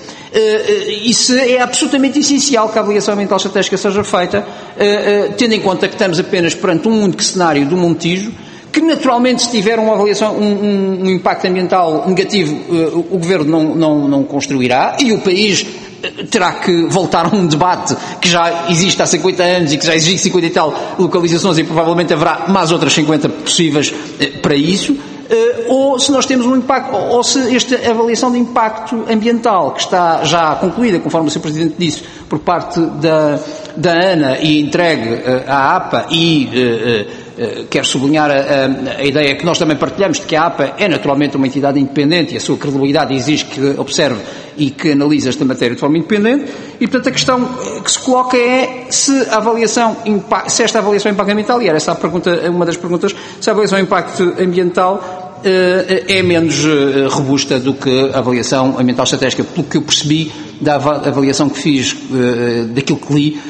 E se é absolutamente essencial que a avaliação ambiental estratégica seja feita, tendo em conta que estamos apenas perante um único cenário do Montijo, que naturalmente se tiver uma avaliação, um, um, um impacto ambiental negativo, o Governo não, não, não construirá e o país terá que voltar a um debate que já existe há cinquenta anos e que já existe cinquenta e tal localizações e provavelmente haverá mais outras cinquenta possíveis para isso, ou se nós temos um impacto, ou se esta avaliação de impacto ambiental que está já concluída, conforme o senhor Presidente disse, por parte da, da ANA e entregue à APA e Uh, quero sublinhar a, a, a ideia que nós também partilhamos de que a APA é naturalmente uma entidade independente e a sua credibilidade exige que observe e que analise esta matéria de forma independente e, portanto, a questão que se coloca é se a avaliação, se esta avaliação de impacto ambiental, e era essa a pergunta, uma das perguntas, se a avaliação de impacto ambiental é menos robusta do que a avaliação ambiental estratégica. Pelo que eu percebi da avaliação que fiz, daquilo que li,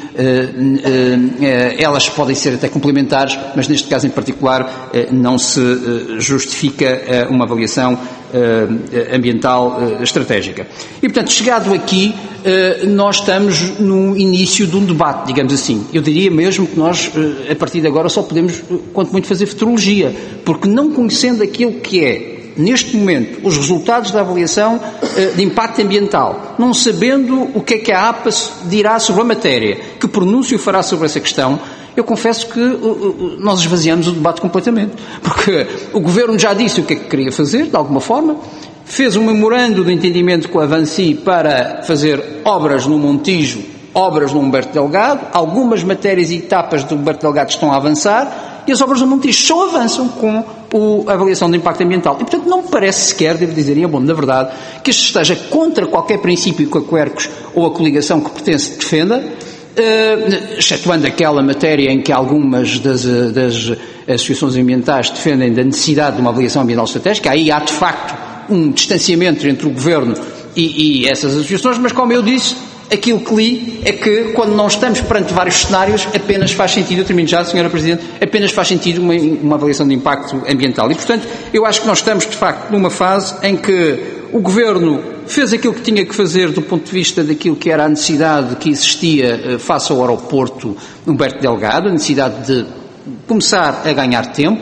elas podem ser até complementares, mas neste caso em particular não se justifica uma avaliação ambiental estratégica. E, portanto, chegado aqui, nós estamos no início de um debate, digamos assim. Eu diria mesmo que nós, a partir de agora, só podemos, quanto muito, fazer futurologia, porque não conhecendo aquilo que é, neste momento, os resultados da avaliação de impacto ambiental, não sabendo o que é que a APA dirá sobre a matéria, que pronúncio fará sobre essa questão, eu confesso que nós esvaziamos o debate completamente, porque o Governo já disse o que é que queria fazer, de alguma forma, fez um memorando de entendimento com a Vinci para fazer obras no Montijo, obras no Humberto Delgado, algumas matérias e etapas do Humberto Delgado estão a avançar, e as obras do Montijo só avançam com a avaliação de impacto ambiental. E, portanto, não me parece sequer, devo dizer, e é bom, na verdade, que isto esteja contra qualquer princípio que a Quercus ou a coligação que pertence defenda, Uh, excetuando aquela matéria em que algumas das, das associações ambientais defendem da necessidade de uma avaliação ambiental estratégica. Aí há, de facto, um distanciamento entre o Governo e, e essas associações, mas, como eu disse, aquilo que li é que, quando não estamos perante vários cenários, apenas faz sentido, eu termino já, senhora Presidente, apenas faz sentido uma, uma avaliação de impacto ambiental. E, portanto, eu acho que nós estamos, de facto, numa fase em que o Governo fez aquilo que tinha que fazer do ponto de vista daquilo que era a necessidade que existia face ao aeroporto Humberto Delgado, a necessidade de começar a ganhar tempo,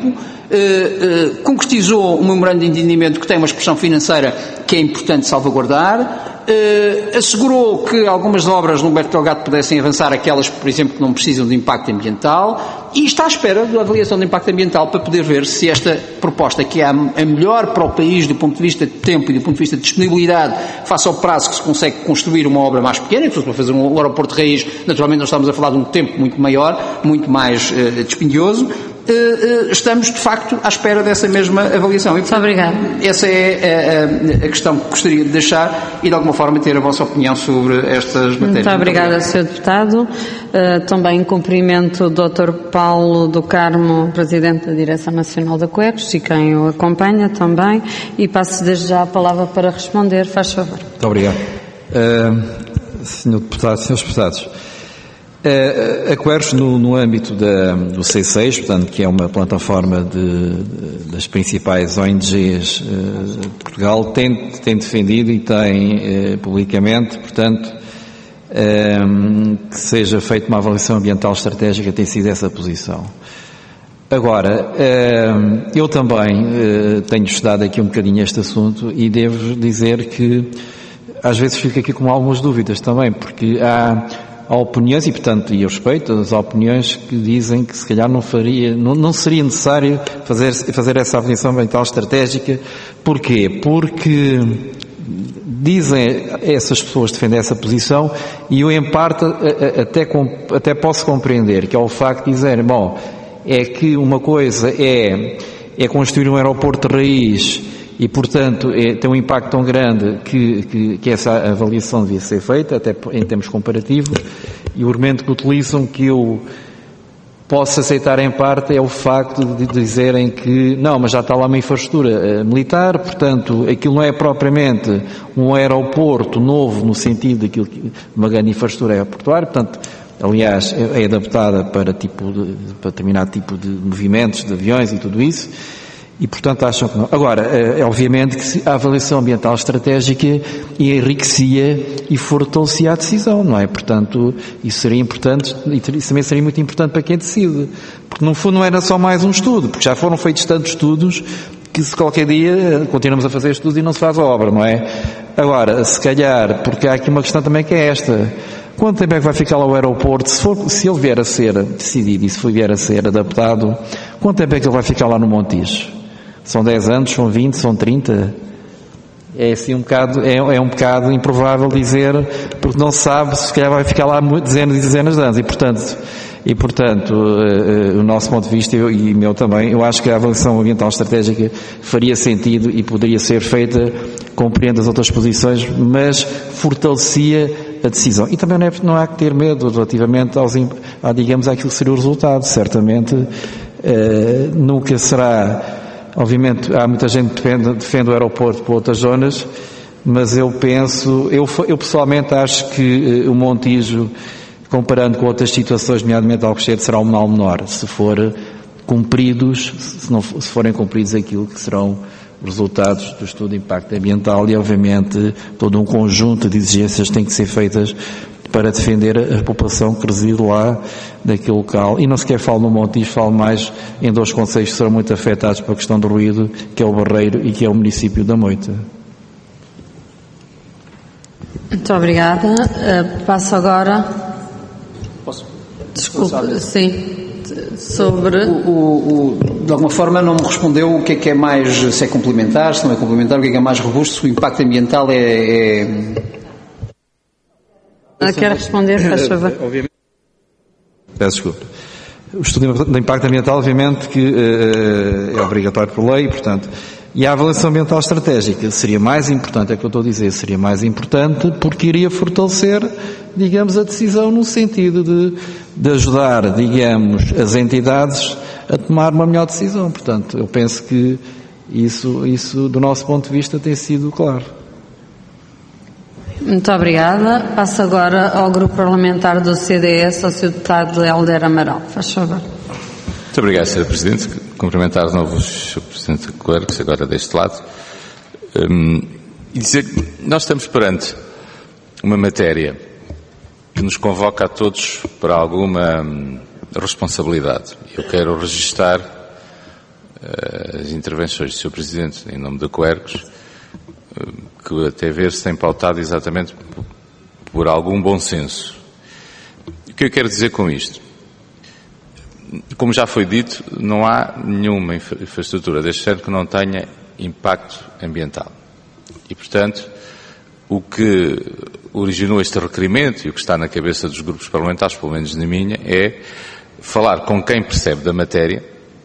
uh, uh, concretizou um memorando de entendimento que tem uma expressão financeira que é importante salvaguardar, Uh, assegurou que algumas obras no Humberto Delgado pudessem avançar, aquelas, por exemplo, que não precisam de impacto ambiental, e está à espera da avaliação de impacto ambiental para poder ver se esta proposta, que é a melhor para o país do ponto de vista de tempo e do ponto de vista de disponibilidade, face ao prazo que se consegue construir uma obra mais pequena, então, para fazer um aeroporto de raiz, naturalmente nós estamos a falar de um tempo muito maior, muito mais uh, dispendioso. Uh, uh, estamos, de facto, à espera dessa mesma avaliação. E, muito obrigada. Essa é a, a questão que gostaria de deixar e, de alguma forma, ter a vossa opinião sobre estas matérias. Muito obrigada, muito senhor Deputado. Uh, também cumprimento o doutor Paulo do Carmo, Presidente da Direção Nacional da Quercus, e quem o acompanha também, e passo desde já a palavra para responder. Faz favor. Muito obrigado. Uh, senhor Deputado, senhores Deputados, a Quercus, no, no âmbito da, do C seis, portanto, que é uma plataforma de, de, das principais O N Gs uh, de Portugal, tem, tem defendido e tem uh, publicamente, portanto, um, que seja feita uma avaliação ambiental estratégica, tem sido essa a posição. Agora, uh, eu também uh, tenho estudado aqui um bocadinho este assunto e devo dizer que às vezes fico aqui com algumas dúvidas também, porque há Há opiniões, e portanto, e eu respeito as opiniões que dizem que se calhar não faria, não, não seria necessário fazer, fazer essa avaliação ambiental estratégica. Porquê? Porque dizem essas pessoas defendem essa posição, e eu em parte até, até posso compreender, que é o facto de dizerem, bom, é que uma coisa é, é construir um aeroporto de raiz e, portanto, é, tem um impacto tão grande que, que, que essa avaliação devia ser feita, até em termos comparativos, e o argumento que utilizam, que eu posso aceitar em parte, é o facto de dizerem que, não, mas já está lá uma infraestrutura militar, portanto, aquilo não é propriamente um aeroporto novo, no sentido daquilo que uma grande infraestrutura aeroportuária, portanto, aliás, é adaptada para, tipo de, para determinado tipo de movimentos de aviões e tudo isso, e, portanto, acham que não. Agora, é, obviamente que a avaliação ambiental estratégica enriquecia e fortalecia a decisão, não é? Portanto, isso seria importante, e isso também seria muito importante para quem decide. Porque, no fundo, não era só mais um estudo, porque já foram feitos tantos estudos que, se qualquer dia, continuamos a fazer estudos e não se faz a obra, não é? Agora, se calhar, porque há aqui uma questão também que é esta: quanto tempo é que vai ficar lá o aeroporto? Se, for, se ele vier a ser decidido e se for vier a ser adaptado, quanto tempo é que ele vai ficar lá no Montijo? São dez anos, são vinte, são trinta? É assim um bocado, é, é um bocado improvável dizer, porque não se sabe se calhar vai ficar lá dezenas e dezenas de anos, e portanto, e portanto, uh, uh, o nosso ponto de vista, eu, e o meu também, eu acho que a avaliação ambiental estratégica faria sentido e poderia ser feita, compreendo as outras posições, mas fortalecia a decisão. E também não, é, não há que ter medo relativamente aos, a, digamos, àquilo que seria o resultado. Certamente, uh, nunca será. Obviamente, há muita gente que defende, defende o aeroporto por outras zonas, mas eu penso, eu, eu pessoalmente acho que uh, o Montijo, comparando com outras situações, nomeadamente Alcochete, será um mal menor, se for cumpridos, se, não, se forem cumpridos aquilo que serão os resultados do estudo de impacto ambiental, e obviamente todo um conjunto de exigências têm que ser feitas para defender a população que reside lá, daquele local. E não sequer falo no Montijo, falo mais em dois concelhos que serão muito afetados pela questão do ruído, que é o Barreiro e que é o município da Moita. Muito obrigada. Uh, passo agora... Posso? Desculpe, sim. Sobre... O, o, o, de alguma forma não me respondeu o que é que é mais, se é complementar, se não é complementar, o que é que é mais robusto, se o impacto ambiental é... é... Quer responder, faz favor. Obviamente. Peço desculpa. O estudo de impacto ambiental, obviamente, que uh, é obrigatório por lei, portanto, e a avaliação ambiental estratégica seria mais importante, é o que eu estou a dizer, seria mais importante porque iria fortalecer, digamos, a decisão no sentido de, de ajudar, digamos, as entidades a tomar uma melhor decisão. Portanto, eu penso que isso, isso do nosso ponto de vista, tem sido claro. Muito obrigada. Passo agora ao Grupo Parlamentar do C D S, ao senhor Deputado Hélder Amaral. Faz favor. Muito obrigado, senhor Presidente. Cumprimentar de novo o senhor Presidente Quercus, agora deste lado. Um, e dizer que nós estamos perante uma matéria que nos convoca a todos para alguma hum, responsabilidade. Eu quero registar as intervenções do senhor Presidente em nome da Quercus, que até ver se tem pautado exatamente por algum bom senso. O que eu quero dizer com isto? Como já foi dito, não há nenhuma infraestrutura deste género que não tenha impacto ambiental. E, portanto, o que originou este requerimento e o que está na cabeça dos grupos parlamentares, pelo menos na minha, é falar com quem percebe da matéria,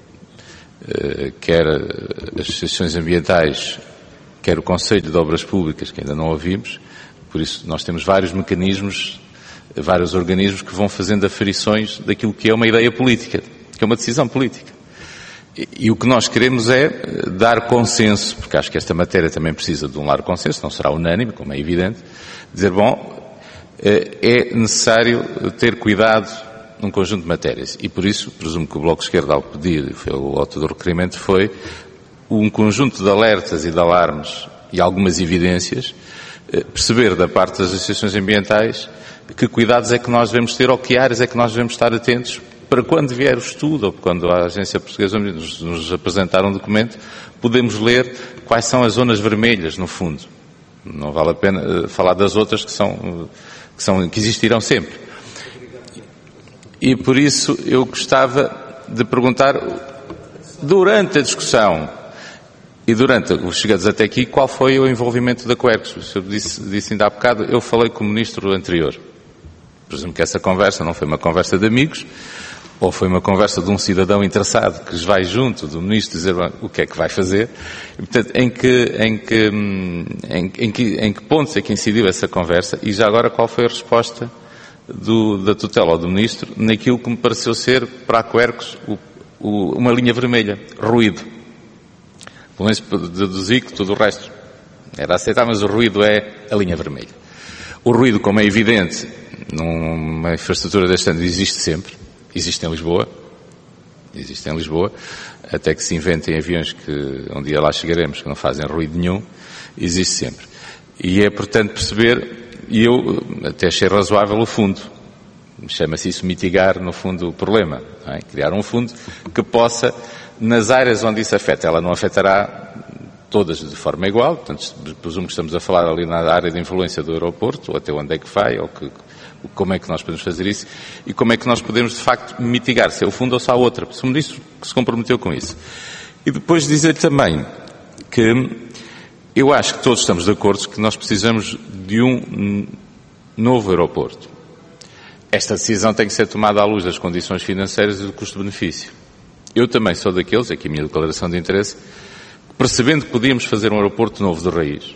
quer as associações ambientais, quer o Conselho de Obras Públicas, que ainda não ouvimos. Por isso nós temos vários mecanismos, vários organismos que vão fazendo aferições daquilo que é uma ideia política, que é uma decisão política. E, e o que nós queremos é dar consenso, porque acho que esta matéria também precisa de um largo consenso, não será unânime, como é evidente, dizer, bom, é necessário ter cuidado num conjunto de matérias. E por isso, presumo que o Bloco de Esquerda, ao pedir, foi o autor do requerimento, foi um conjunto de alertas e de alarmes e algumas evidências, perceber da parte das associações ambientais que cuidados é que nós devemos ter ou que áreas é que nós devemos estar atentos para quando vier o estudo ou quando a Agência Portuguesa nos, nos apresentar um documento, podemos ler quais são as zonas vermelhas, no fundo. Não vale a pena falar das outras que são, que são, que existirão sempre. E por isso eu gostava de perguntar, durante a discussão e durante os chegados até aqui, qual foi o envolvimento da Quercus? O senhor disse, disse ainda há bocado, eu falei com o ministro anterior. Presumo que essa conversa não foi uma conversa de amigos, ou foi uma conversa de um cidadão interessado que vai junto do ministro dizer o que é que vai fazer. E, portanto, em que, em que, em, em que, em que pontos é que incidiu essa conversa? E já agora, qual foi a resposta do, da tutela ou do ministro naquilo que me pareceu ser, para a Quercus, o, o, uma linha vermelha? Ruído. Pelo menos deduzi que tudo o resto era aceitar, mas o ruído é a linha vermelha. O ruído, como é evidente, numa infraestrutura deste ano existe sempre. Existe em Lisboa. Existe em Lisboa. Até que se inventem aviões que um dia lá chegaremos, que não fazem ruído nenhum. Existe sempre. E é, portanto, perceber, e eu até achei razoável o fundo. Chama-se isso mitigar, no fundo, o problema. Não é? Criar um fundo que possa, nas áreas onde isso afeta, ela não afetará todas de forma igual, portanto, presumo que estamos a falar ali na área de influência do aeroporto, ou até onde é que vai, ou que, como é que nós podemos fazer isso, e como é que nós podemos, de facto, mitigar, se é o fundo ou se há outra. O ministro que se comprometeu com isso. E depois dizer também que eu acho que todos estamos de acordo que nós precisamos de um novo aeroporto. Esta decisão tem que ser tomada à luz das condições financeiras e do custo-benefício. Eu também sou daqueles, aqui a minha declaração de interesse, percebendo que podíamos fazer um aeroporto novo de raiz.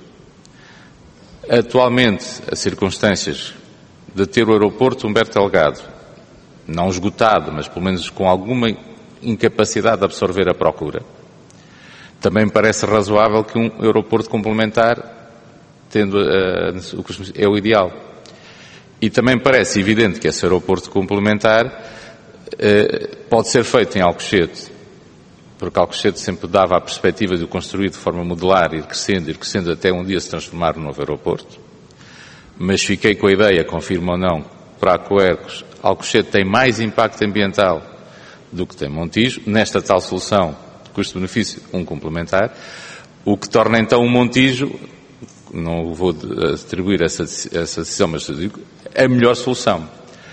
Atualmente, as circunstâncias de ter o aeroporto Humberto Delgado, não esgotado, mas pelo menos com alguma incapacidade de absorver a procura, também me parece razoável que um aeroporto complementar, tendo uh, o é o ideal. E também me parece evidente que esse aeroporto complementar uh, pode ser feito em Alcochete, porque Alcochete sempre dava a perspectiva de o construir de forma modular, ir crescendo, ir crescendo até um dia se transformar num novo aeroporto. Mas fiquei com a ideia, confirmo ou não, para a Quercus, Alcochete tem mais impacto ambiental do que tem Montijo, nesta tal solução de custo-benefício, um complementar, o que torna então o Montijo, não vou atribuir essa, essa decisão, mas digo, a melhor solução.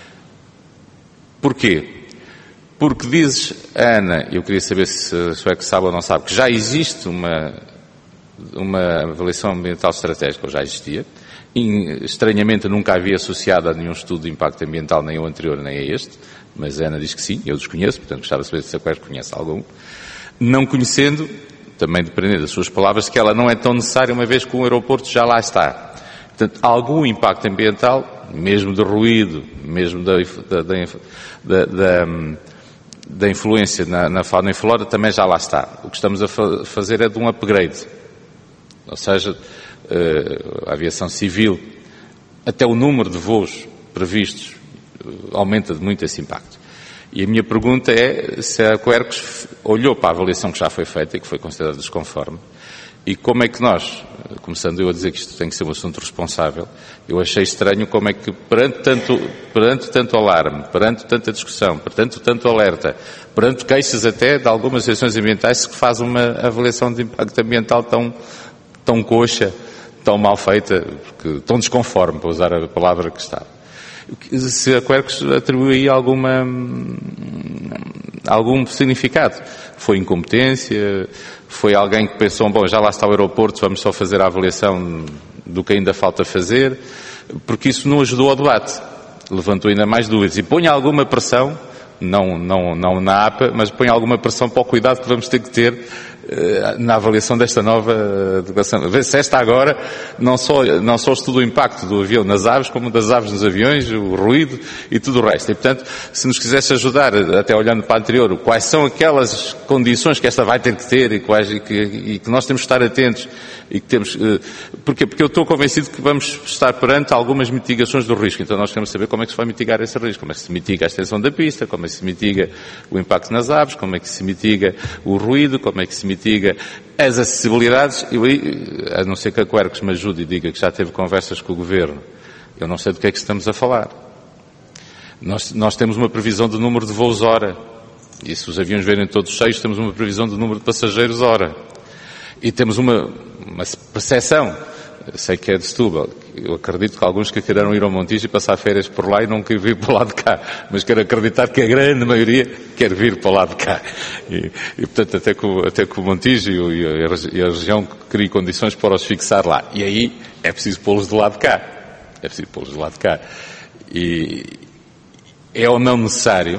Porquê? Porque dizes, Ana, eu queria saber se, se é que sabe ou não sabe, que já existe uma, uma avaliação ambiental estratégica, ou já existia, e, estranhamente nunca havia associado a nenhum estudo de impacto ambiental, nem o anterior, nem a este, mas a Ana diz que sim, eu desconheço, portanto gostava de saber se a Quercus conhece algum. Não conhecendo, também dependendo das suas palavras, que ela não é tão necessária, uma vez que o aeroporto já lá está. Portanto, algum impacto ambiental, mesmo de ruído, mesmo da, da, da, da, da influência na, na fauna e flora, também já lá está. O que estamos a fa- fazer é de um upgrade. Ou seja, a aviação civil, até o número de voos previstos aumenta de muito esse impacto. E a minha pergunta é se a Quercus olhou para a avaliação que já foi feita e que foi considerada desconforme, e como é que nós, começando eu a dizer que isto tem que ser um assunto responsável, eu achei estranho como é que perante tanto, perante tanto alarme, perante tanta discussão, perante tanto alerta, perante queixas até de algumas associações ambientais, se faz uma avaliação de impacto ambiental tão, tão coxa, tão mal feita, porque, tão desconforme, para usar a palavra que está. Se a Quercus atribui aí alguma, algum significado. Foi incompetência, foi alguém que pensou, bom, já lá está o aeroporto, vamos só fazer a avaliação do que ainda falta fazer, porque isso não ajudou ao debate. Levantou ainda mais dúvidas e põe alguma pressão, não, não, não na A P A, mas põe alguma pressão para o cuidado que vamos ter que ter na avaliação desta nova declaração. Se esta agora, não só, não só estuda o impacto do avião nas aves, como das aves nos aviões, o ruído e tudo o resto. E, portanto, se nos quisesse ajudar, até olhando para a anterior, quais são aquelas condições que esta vai ter que ter e, quais, e, que, e que nós temos que estar atentos e que temos... Porquê? Porque eu estou convencido que vamos estar perante algumas mitigações do risco. Então nós queremos saber como é que se vai mitigar esse risco, como é que se mitiga a extensão da pista, como é que se mitiga o impacto nas aves, como é que se mitiga o ruído, como é que se mitiga as acessibilidades. Eu, a não ser que a Quercus me ajude e diga que já teve conversas com o Governo, eu não sei do que é que estamos a falar. Nós, nós temos uma previsão de número de voos hora, e se os aviões vierem todos cheios, temos uma previsão de número de passageiros hora. E temos uma, uma percepção, eu sei que é de Setúbal, eu acredito que alguns que queiram ir ao Montijo e passar férias por lá e não querem vir para o lado de cá, mas quero acreditar que a grande maioria quer vir para o lado de cá. E, e portanto, até que, o, até que o Montijo e, e, a, e a região criem condições para os fixar lá. E aí é preciso pô-los do lado de cá. É preciso pô-los do lado de cá. E é ou não necessário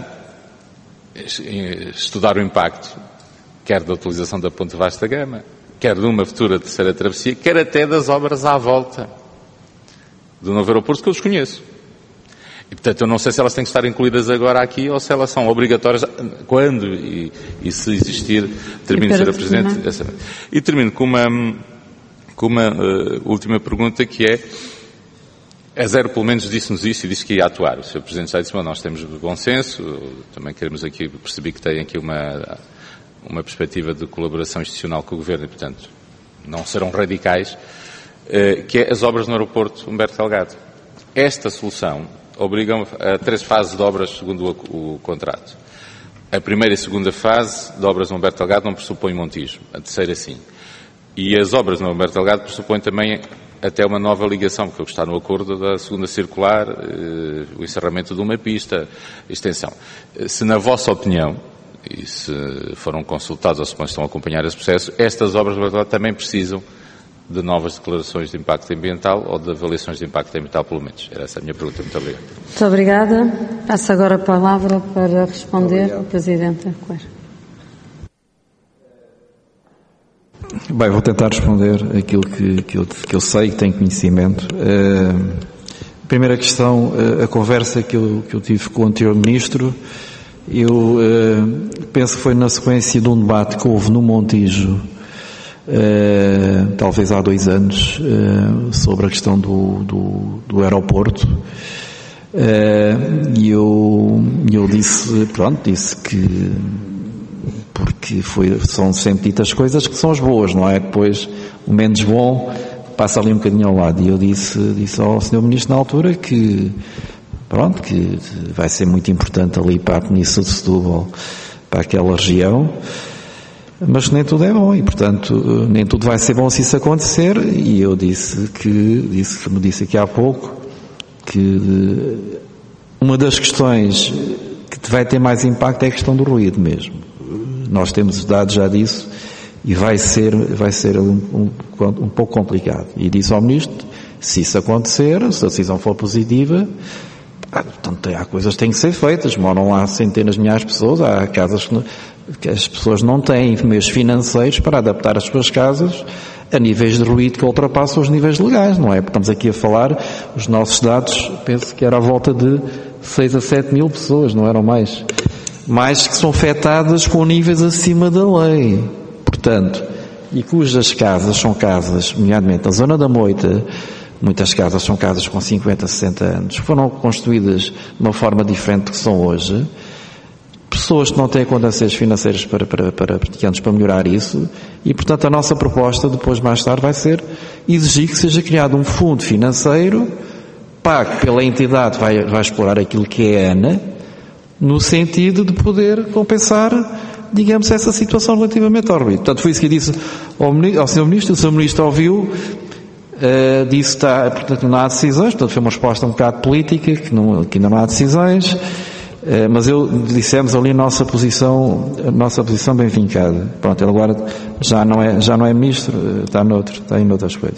estudar o impacto, quer da utilização da Ponte Vasta Gama, quer de uma futura terceira travessia, quer até das obras à volta do novo aeroporto, que eu desconheço. E, portanto, eu não sei se elas têm que estar incluídas agora aqui ou se elas são obrigatórias quando e, e se existir, termino, senhora Presidente. Essa. E termino com uma, com uma uh, última pergunta, que é: a Zero pelo menos disse-nos isso e disse que ia atuar. O senhor Presidente já disse, mas nós temos bom senso, também queremos aqui, percebi que tem aqui uma... uma perspectiva de colaboração institucional com o Governo e, portanto, não serão radicais, que é as obras no aeroporto Humberto Delgado. Esta solução obriga a três fases de obras segundo o, o contrato. A primeira e segunda fase de obras no Humberto Delgado não pressupõe Montijo, a terceira sim. E as obras no Humberto Delgado pressupõem também até uma nova ligação, porque está no acordo da segunda circular, o encerramento de uma pista, extensão. Se na vossa opinião, e se foram consultados ou se estão a acompanhar esse processo, estas obras também precisam de novas declarações de impacto ambiental ou de avaliações de impacto ambiental, pelo menos. Era essa a minha pergunta. Muito obrigado. Muito obrigada. Passo agora a palavra para responder o Presidente da Quercus. Bem, vou tentar responder aquilo que, que, eu, que eu sei, que tenho conhecimento. Uh, primeira questão, uh, a conversa que eu, que eu tive com o anterior Ministro, eu uh, penso que foi na sequência de um debate que houve no Montijo, uh, talvez há dois anos, uh, sobre a questão do, do, do aeroporto, uh, e eu, eu disse, pronto, disse que, porque foi, são sempre ditas coisas que são as boas, não é? Depois, o menos bom passa ali um bocadinho ao lado, e eu disse, disse ao senhor Ministro na altura que pronto, que vai ser muito importante ali para a Península de Setúbal, para aquela região, mas nem tudo é bom e, portanto, nem tudo vai ser bom se isso acontecer, e eu disse que, disse, como disse aqui há pouco, que uma das questões que vai ter mais impacto é a questão do ruído mesmo. Nós temos dados já disso e vai ser, vai ser um, um, um pouco complicado. E disse ao Ministro, se isso acontecer, se a decisão for positiva, portanto, há coisas que têm que ser feitas, moram lá centenas de milhares de pessoas, há casas que, que as pessoas não têm meios financeiros para adaptar as suas casas a níveis de ruído que ultrapassam os níveis legais, não é? Porque estamos aqui a falar, os nossos dados, penso que era à volta de seis a sete mil pessoas, não eram mais, mais que são afetadas com níveis acima da lei, portanto, e cujas casas são casas, nomeadamente na zona da Moita. Muitas casas são casas com cinquenta, sessenta anos, foram construídas de uma forma diferente do que são hoje. Pessoas que não têm condições financeiras para, para, para, para melhorar isso, e, portanto, a nossa proposta, depois, mais tarde, vai ser exigir que seja criado um fundo financeiro pago pela entidade que vai, vai explorar aquilo que é a ANA, no sentido de poder compensar, digamos, essa situação relativamente ao ruído. Portanto, foi isso que eu disse ao, ao senhor Ministro. O senhor Ministro ouviu, uh, disse que está, portanto, não há decisões, portanto, foi uma resposta um bocado política, que, não, que ainda não há decisões, uh, mas eu dissemos ali a nossa posição, a nossa posição bem vincada. Pronto, ele agora já não é, já não é Ministro, está noutro, está em outras coisas.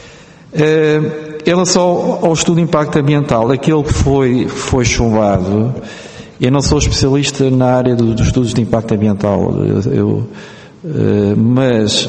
Uh, em relação ao, ao estudo de impacto ambiental, aquele que foi, foi chumbado, eu não sou especialista na área do, dos estudos de impacto ambiental, eu, eu, mas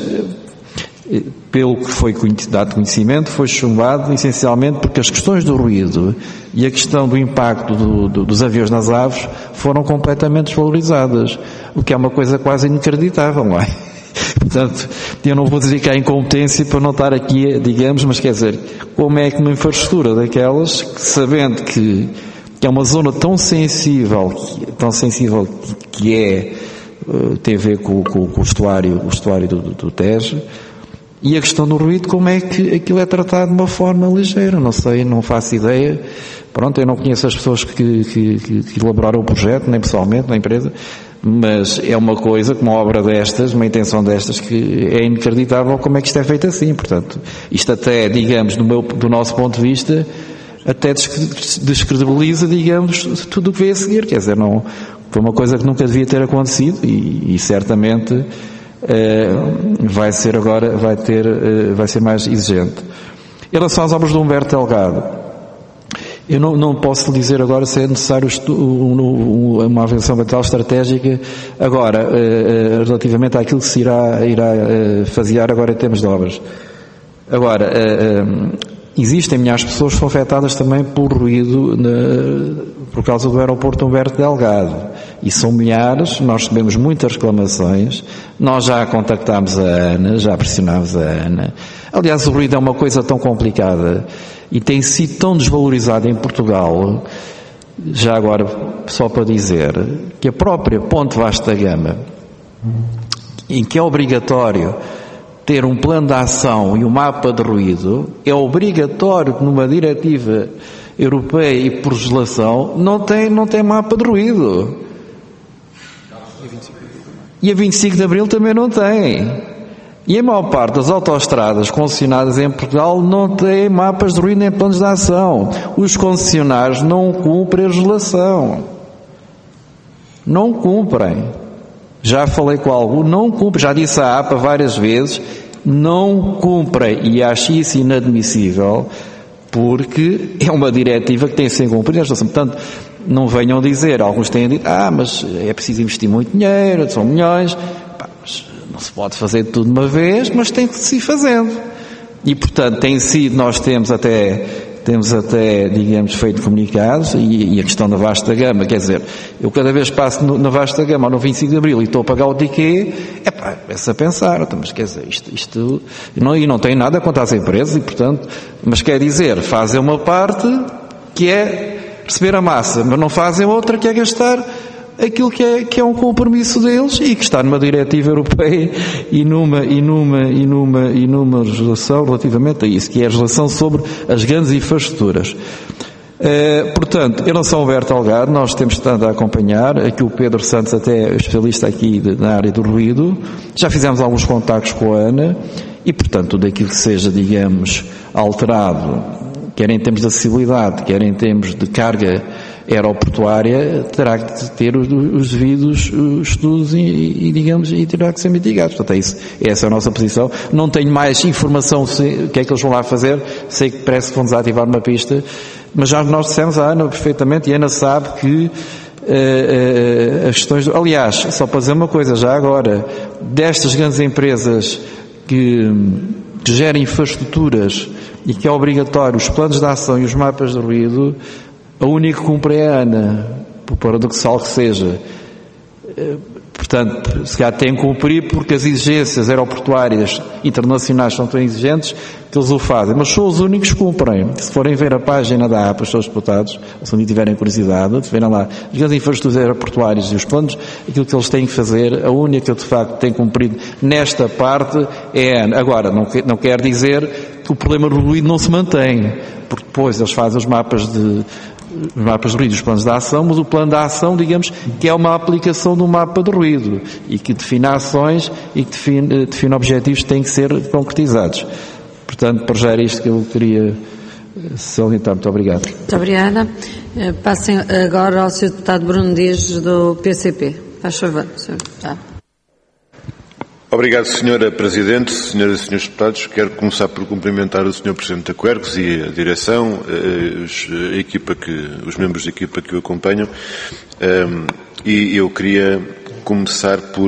pelo que foi dado conhecimento, foi chumbado essencialmente porque as questões do ruído e a questão do impacto do, do, dos aviões nas aves foram completamente desvalorizadas, o que é uma coisa quase inacreditável, não é? Portanto, eu não vou dizer que há incompetência para não estar aqui, digamos, mas quer dizer, como é que uma infraestrutura daquelas, que, sabendo que, que é uma zona tão sensível, tão sensível que é, tem a ver com, com, com o estuário, o estuário do, do, do Tejo, e a questão do ruído, como é que aquilo é tratado de uma forma ligeira? Não sei, não faço ideia. Pronto, eu não conheço as pessoas que, que, que, que elaboraram o projeto, nem pessoalmente, na empresa, mas é uma coisa, como uma obra destas, uma intenção destas, que é inacreditável como é que isto é feito assim. Portanto, isto até, digamos, do, meu, do nosso ponto de vista, até descredibiliza, digamos, tudo o que veio a seguir. Quer dizer, não, foi uma coisa que nunca devia ter acontecido e, e certamente uh, vai ser agora, vai ter, uh, vai ser mais exigente. Em relação às obras do Humberto Delgado, eu não, não posso lhe dizer agora se é necessário uma avaliação ambiental estratégica agora, relativamente àquilo que se irá, irá fazer agora em termos de obras. Agora, existem milhares de pessoas que são afetadas também por ruído na, por causa do aeroporto Humberto Delgado. E são milhares, nós recebemos muitas reclamações, nós já contactámos a ANA, já pressionámos a ANA. Aliás, o ruído é uma coisa tão complicada e tem sido tão desvalorizado em Portugal, já agora, só para dizer, que a própria Ponte Vasta Gama, em que é obrigatório ter um plano de ação e um mapa de ruído, é obrigatório numa diretiva europeia e por legislação, não tem, não tem mapa de ruído. E a vinte e cinco de Abril também não tem. E a maior parte das autoestradas concessionadas em Portugal não têm mapas de ruído nem planos de ação. Os concessionários não cumprem a legislação. Não cumprem. Já falei com algum, não cumprem. Já disse à APA várias vezes, não cumprem. E acho isso inadmissível, porque é uma diretiva que tem que ser cumprida. Portanto, não venham dizer, alguns têm dito, ah, mas é preciso investir muito dinheiro, são milhões. Pá, mas não se pode fazer tudo de uma vez, mas tem que se ir fazendo. E, portanto, tem sido, nós temos até, temos até, digamos, feito comunicados, e, e a questão da Vasta Gama, quer dizer, eu cada vez passo no, na Vasta Gama, no vinte e cinco de Abril, e estou a pagar o ticket, é pá, começo a pensar, mas quer dizer, isto, isto não, e não tem nada contra as empresas, e, portanto, mas quer dizer, fazem uma parte que é receber a massa, mas não fazem outra que é gastar aquilo que é, que é um compromisso deles e que está numa diretiva europeia e numa, e numa, e numa, e numa legislação relativamente a isso, que é a legislação sobre as grandes infraestruturas. Uh, portanto, em relação ao Humberto Delgado, nós temos estado a acompanhar, aqui o Pedro Santos até é especialista aqui de, na área do ruído, já fizemos alguns contactos com a ANA e, portanto, tudo aquilo que seja, digamos, alterado, quer em termos de acessibilidade, quer em termos de carga aeroportuária, terá que ter os, os devidos estudos e, e, digamos, e terá que ser mitigado. Portanto, é isso, essa é a nossa posição. Não tenho mais informação se, o que é que eles vão lá fazer, sei que parece que vão desativar uma pista, mas já nós dissemos à ANA perfeitamente, e a ANA sabe que uh, uh, as questões... Do, aliás, só para dizer uma coisa, já agora, destas grandes empresas que, que gerem infraestruturas e que é obrigatório os planos de ação e os mapas de ruído, a única que cumpre é a ANA, por paradoxal que seja. Portanto, se calhar têm que cumprir porque as exigências aeroportuárias internacionais são tão exigentes que eles o fazem. Mas são os únicos que cumprem. Se forem ver a página da A P A, os seus deputados, ou se um dia tiverem curiosidade, se verem lá as grandes infraestruturas aeroportuárias e os planos, aquilo que eles têm que fazer, a única que de facto tem cumprido nesta parte é a ANA. Agora, não, não quer dizer que o problema do ruído não se mantém, porque depois eles fazem os mapas de os mapas de ruído, os planos de ação, mas o plano de ação, digamos, que é uma aplicação do mapa de ruído e que define ações e que define, define objetivos que têm que ser concretizados. Portanto, para já era isto que eu queria salientar. Muito obrigado. Muito obrigada. Passem agora ao senhor deputado Bruno Dias, do P C P. Faz favor, senhor deputado. Obrigado, senhora Presidente, senhoras e senhores deputados. Quero começar por cumprimentar o senhor Presidente da Quercus e a direção, a equipa que, os membros da equipa que o acompanham. E eu queria começar por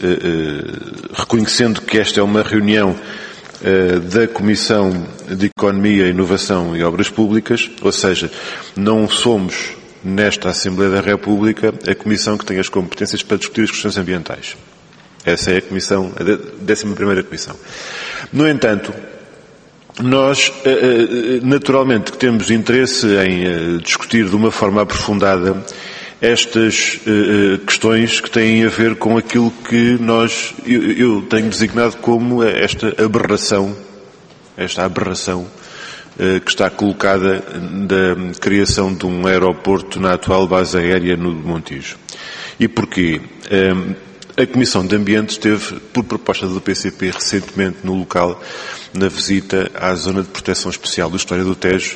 reconhecendo que esta é uma reunião da Comissão de Economia, Inovação e Obras Públicas, ou seja, não somos, nesta Assembleia da República, a Comissão que tem as competências para discutir as questões ambientais. Essa é a comissão, a décima primeira comissão. No entanto, nós, naturalmente, que temos interesse em discutir de uma forma aprofundada estas questões que têm a ver com aquilo que nós, eu tenho designado como esta aberração, esta aberração que está colocada da criação de um aeroporto na atual base aérea no Montijo. E porquê? A Comissão de Ambiente esteve, por proposta do P C P, recentemente no local, na visita à Zona de Proteção Especial do Estuário do Tejo,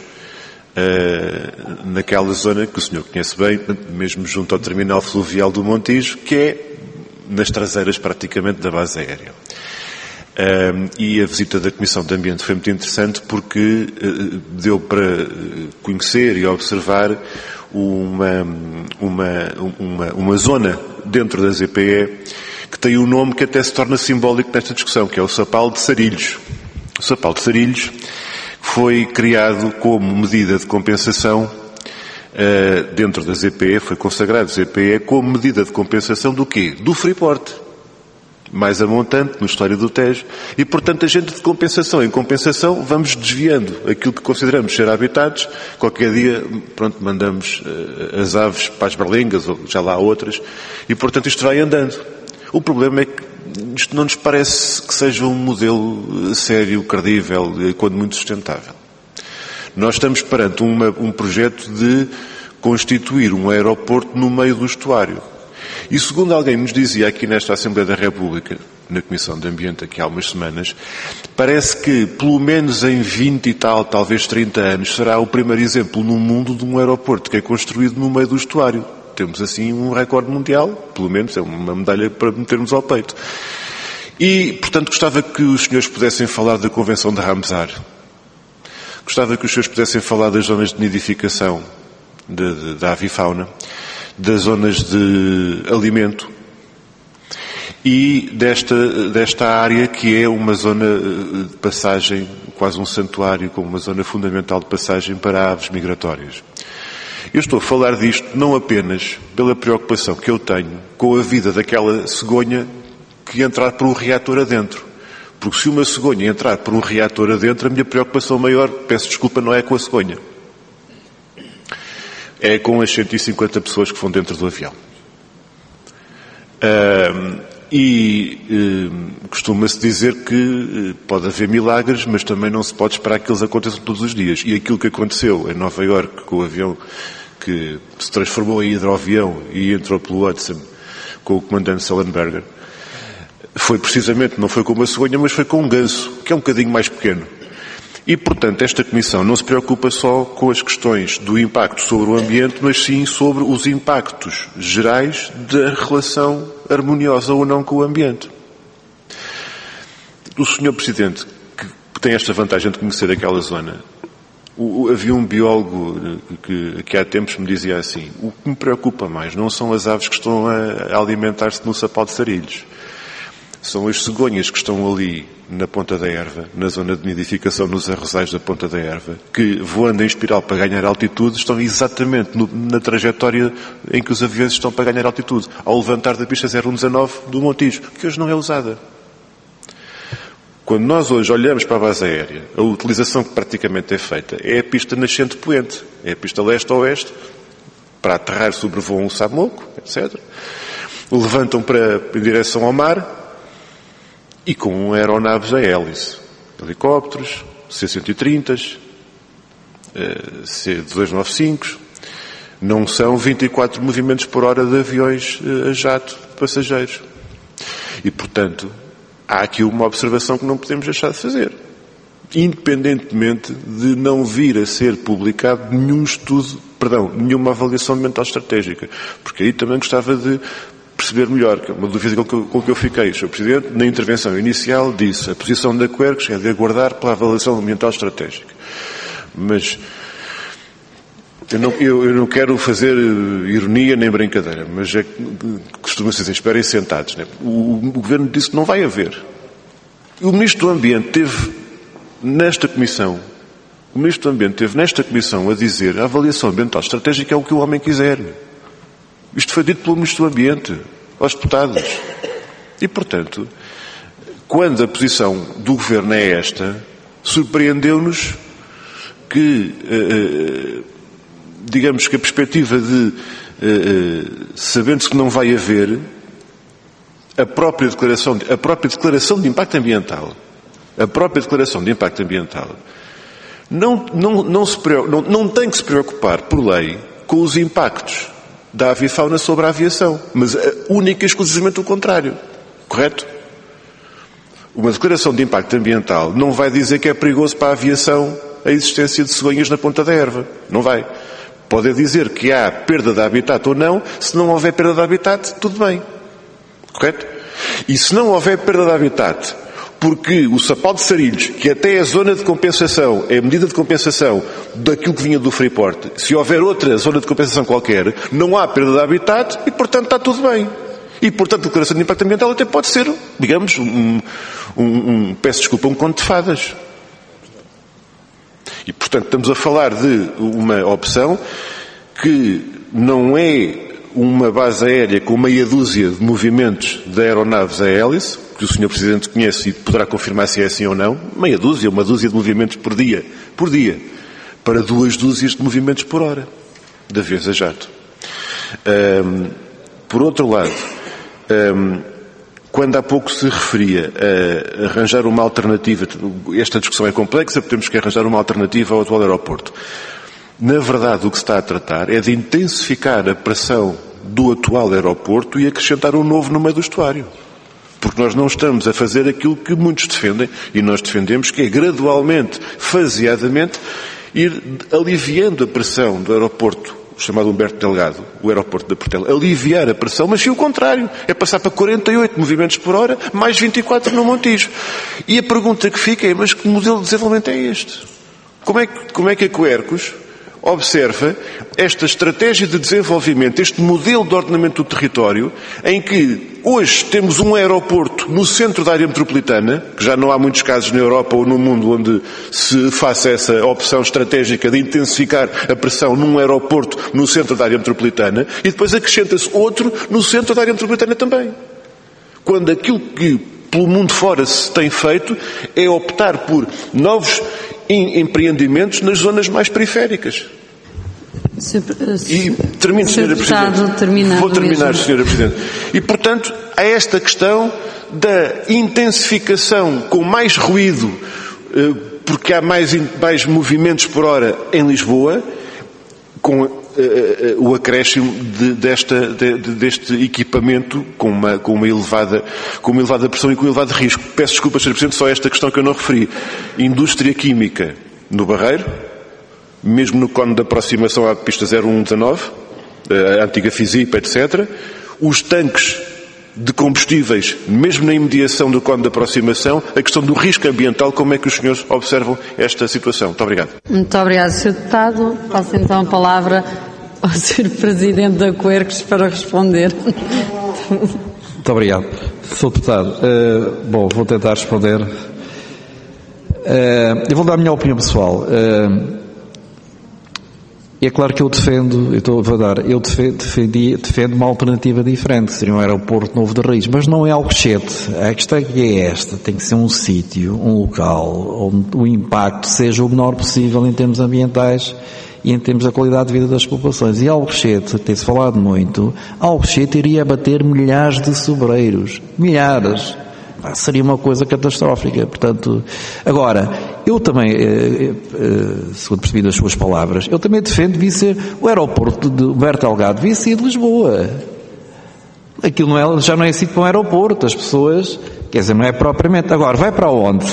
uh, naquela zona que o senhor conhece bem, mesmo junto ao terminal fluvial do Montijo, que é nas traseiras praticamente da base aérea. Uh, e a visita da Comissão de Ambiente foi muito interessante porque uh, deu para conhecer e observar uma, uma, uma, uma zona dentro da Z P E que tem um nome que até se torna simbólico nesta discussão, que é o Sapal de Sarilhos. O Sapal de Sarilhos foi criado como medida de compensação uh, dentro da Z P E, foi consagrado Z P E como medida de compensação do quê? Do Freeport. Mais a montante, no Estuário do Tejo, e, portanto, a gente de compensação em compensação vamos desviando aquilo que consideramos ser habitats. Qualquer dia, pronto, mandamos uh, as aves para as berlengas, ou já lá há outras, e, portanto, isto vai andando. O problema é que isto não nos parece que seja um modelo sério, credível, quando muito sustentável. Nós estamos perante uma, um projeto de constituir um aeroporto no meio do estuário. E segundo alguém nos dizia aqui nesta Assembleia da República, na Comissão de Ambiente aqui há umas semanas, parece que pelo menos em vinte e tal, talvez trinta anos, será o primeiro exemplo no mundo de um aeroporto que é construído no meio do estuário. Temos assim um recorde mundial, pelo menos é uma medalha para metermos ao peito. E, portanto, gostava que os senhores pudessem falar da Convenção de Ramsar. Gostava que os senhores pudessem falar das zonas de nidificação de, de, da avifauna, das zonas de alimento e desta, desta área que é uma zona de passagem, quase um santuário, como uma zona fundamental de passagem para aves migratórias. Eu estou a falar disto não apenas pela preocupação que eu tenho com a vida daquela cegonha que entrar por um reator adentro. Porque se uma cegonha entrar por um reator adentro, a minha preocupação maior, peço desculpa, não é com a cegonha. É com as cento e cinquenta pessoas que vão dentro do avião. Uh, e uh, costuma-se dizer que uh, pode haver milagres, mas também não se pode esperar que eles aconteçam todos os dias. E aquilo que aconteceu em Nova Iorque com o avião que se transformou em hidroavião e entrou pelo Hudson com o comandante Sullenberger, foi precisamente, não foi com uma cegonha, mas foi com um ganso, que é um bocadinho mais pequeno. E, portanto, esta Comissão não se preocupa só com as questões do impacto sobre o ambiente, mas sim sobre os impactos gerais da relação harmoniosa ou não com o ambiente. O senhor Presidente, que tem esta vantagem de conhecer aquela zona, o, havia um biólogo que, que há tempos me dizia assim: o que me preocupa mais não são as aves que estão a, a alimentar-se no Sapal de Sarilhos, são as cegonhas que estão ali na Ponta da Erva, na zona de nidificação nos arrozais da Ponta da Erva, que voando em espiral para ganhar altitude, estão exatamente no, na trajetória em que os aviões estão para ganhar altitude, ao levantar da pista zero um dezanove do Montijo, que hoje não é usada. Quando nós hoje olhamos para a base aérea, a utilização que praticamente é feita é a pista nascente-poente, é a pista leste-oeste, para aterrar sobrevoam o Samoco, etcétera. Levantam para, em direção ao mar e com aeronaves a hélice, helicópteros, C cento e trinta, C duzentos e noventa e cinco, não são vinte e quatro movimentos por hora de aviões a jato de passageiros. E, portanto, há aqui uma observação que não podemos deixar de fazer. Independentemente de não vir a ser publicado nenhum estudo, perdão, nenhuma avaliação ambiental estratégica. Porque aí também gostava de perceber melhor, que é uma dúvida com que, com que eu fiquei. O senhor Presidente, na intervenção inicial, disse a posição da Quercus é de aguardar pela avaliação ambiental estratégica. Mas eu não, eu, eu não quero fazer ironia nem brincadeira, mas é que costuma-se dizer, esperem sentados. Né? O, o Governo disse que não vai haver. O Ministro do Ambiente teve nesta Comissão, o Ministro do Ambiente teve nesta Comissão a dizer a avaliação ambiental estratégica é o que o homem quiser. Isto foi dito pelo Ministro do Ambiente, aos deputados. E, portanto, quando a posição do Governo é esta, surpreendeu-nos que, eh, digamos que a perspectiva de, eh, sabendo-se que não vai haver, a própria declaração, a própria declaração de impacto ambiental, a própria declaração de impacto ambiental, não, não, não, se, não, não tem que se preocupar, por lei, com os impactos da avifauna sobre a aviação, mas única e exclusivamente o contrário. Correto? Uma declaração de impacto ambiental não vai dizer que é perigoso para a aviação a existência de cegonhas na Ponta da Erva. Não vai. Pode dizer que há perda de habitat ou não. Se não houver perda de habitat, tudo bem. Correto? E se não houver perda de habitat, porque o Sapal de Sarilhos, que até é a zona de compensação, é a medida de compensação daquilo que vinha do Freeport, se houver outra zona de compensação qualquer, não há perda de habitat e, portanto, está tudo bem. E, portanto, a declaração de impacto ambiental até pode ser, digamos, um, um, um peço desculpa, um conto de fadas. E, portanto, estamos a falar de uma opção que não é uma base aérea com meia dúzia de movimentos de aeronaves a hélice, que o senhor Presidente conhece e poderá confirmar se é assim ou não, meia dúzia, uma dúzia de movimentos por dia, por dia, para duas dúzias de movimentos por hora, de aviões a jato. Um, por outro lado, um, quando há pouco se referia a arranjar uma alternativa, esta discussão é complexa, porque temos que arranjar uma alternativa ao atual aeroporto. Na verdade, o que se está a tratar é de intensificar a pressão do atual aeroporto e acrescentar um novo no meio do estuário. Porque nós não estamos a fazer aquilo que muitos defendem, e nós defendemos, que é gradualmente, faseadamente, ir aliviando a pressão do aeroporto, chamado Humberto Delgado, o aeroporto da Portela, aliviar a pressão, mas sim o contrário, é passar para quarenta e oito movimentos por hora, mais vinte e quatro no Montijo. E a pergunta que fica é, mas que modelo de desenvolvimento é este? Como é que, como é que a Quercus observa esta estratégia de desenvolvimento, este modelo de ordenamento do território, em que hoje temos um aeroporto no centro da área metropolitana, que já não há muitos casos na Europa ou no mundo onde se faça essa opção estratégica de intensificar a pressão num aeroporto no centro da área metropolitana, e depois acrescenta-se outro no centro da área metropolitana também. Quando aquilo que pelo mundo fora se tem feito é optar por novos empreendimentos nas zonas mais periféricas. Se, se, e termino, senhora Presidente. Terminar Vou terminar, mesmo. senhora Presidente. E, portanto, há esta questão da intensificação com mais ruído, porque há mais, mais movimentos por hora em Lisboa, com o acréscimo de, desta, de, deste equipamento com uma, com, uma elevada, com uma elevada pressão e com um elevado risco. Peço desculpas, senhor Presidente, só esta questão que eu não referi. Indústria química no Barreiro, mesmo no cone de aproximação à pista zero um dezanove, a antiga FISIP, etcétera. Os tanques de combustíveis, mesmo na imediação do cone de aproximação, a questão do risco ambiental, como é que os senhores observam esta situação? Muito obrigado. Muito obrigado, senhor Deputado. Passo então a palavra ao senhor Presidente da Quercus para responder. Muito obrigado. senhor Deputado, uh, bom, vou tentar responder. Uh, eu vou dar a minha opinião pessoal. Uh, é claro que eu defendo, eu estou a dar, eu defendo, defendi, defendo uma alternativa diferente, que seria um aeroporto novo de Rios, mas não é Alcochete. A questão é esta, tem que ser um sítio, um local, onde o impacto seja o menor possível em termos ambientais e em termos da qualidade de vida das populações. E Alcochete, tem-se falado muito, Alcochete iria abater milhares de sobreiros. Milhares. Ah, seria uma coisa catastrófica. Portanto, agora, eu também, eh, eh, segundo percebi das suas palavras, eu também defendo que devia ser o aeroporto de Humberto Delgado, devia ser de Lisboa. Aquilo não é, já não é sítio para um aeroporto. As pessoas, quer dizer, não é propriamente. Agora, vai para onde?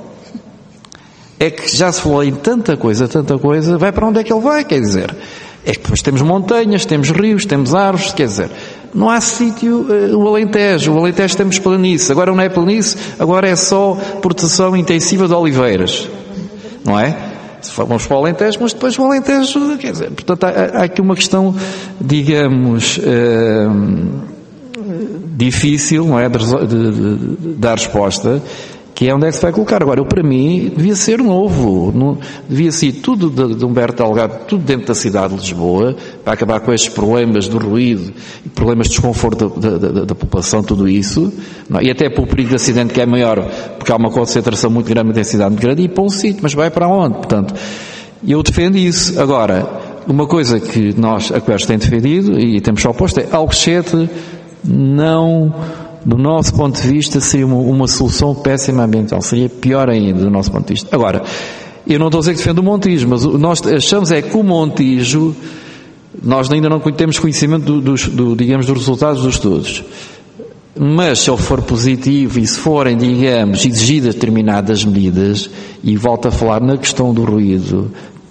É que já se falou em tanta coisa, tanta coisa, vai para onde é que ele vai, quer dizer, é que depois temos montanhas, temos rios, temos árvores, quer dizer, não há sítio, uh, o Alentejo, o Alentejo temos planície, agora não é planície, agora é só proteção intensiva de oliveiras, não é? Vamos para o Alentejo, mas depois o Alentejo, quer dizer, portanto há, há aqui uma questão, digamos, uh, difícil, não é, de, de, de, de dar resposta, que é onde é que se vai colocar. Agora, eu, para mim, devia ser novo, não, devia ser tudo de, de Humberto Delgado, tudo dentro da cidade de Lisboa, para acabar com estes problemas do ruído, problemas de desconforto da, da, da, da população, tudo isso, não, e até pelo perigo de acidente que é maior, porque há uma concentração muito grande, uma densidade muito grande, e para um sítio, mas vai para onde? Portanto, eu defendo isso. Agora, uma coisa que nós, a Quercus tem defendido, e temos só oposto, é Alcochete não... do nosso ponto de vista, seria uma, uma solução péssima ambiental. Seria pior ainda, do nosso ponto de vista. Agora, eu não estou a dizer que defendo o Montijo, mas nós achamos é que o Montijo, nós ainda não temos conhecimento do, dos, do, digamos, dos resultados dos estudos. Mas, se ele for positivo e se forem, digamos, exigidas determinadas medidas, e volto a falar na questão do ruído,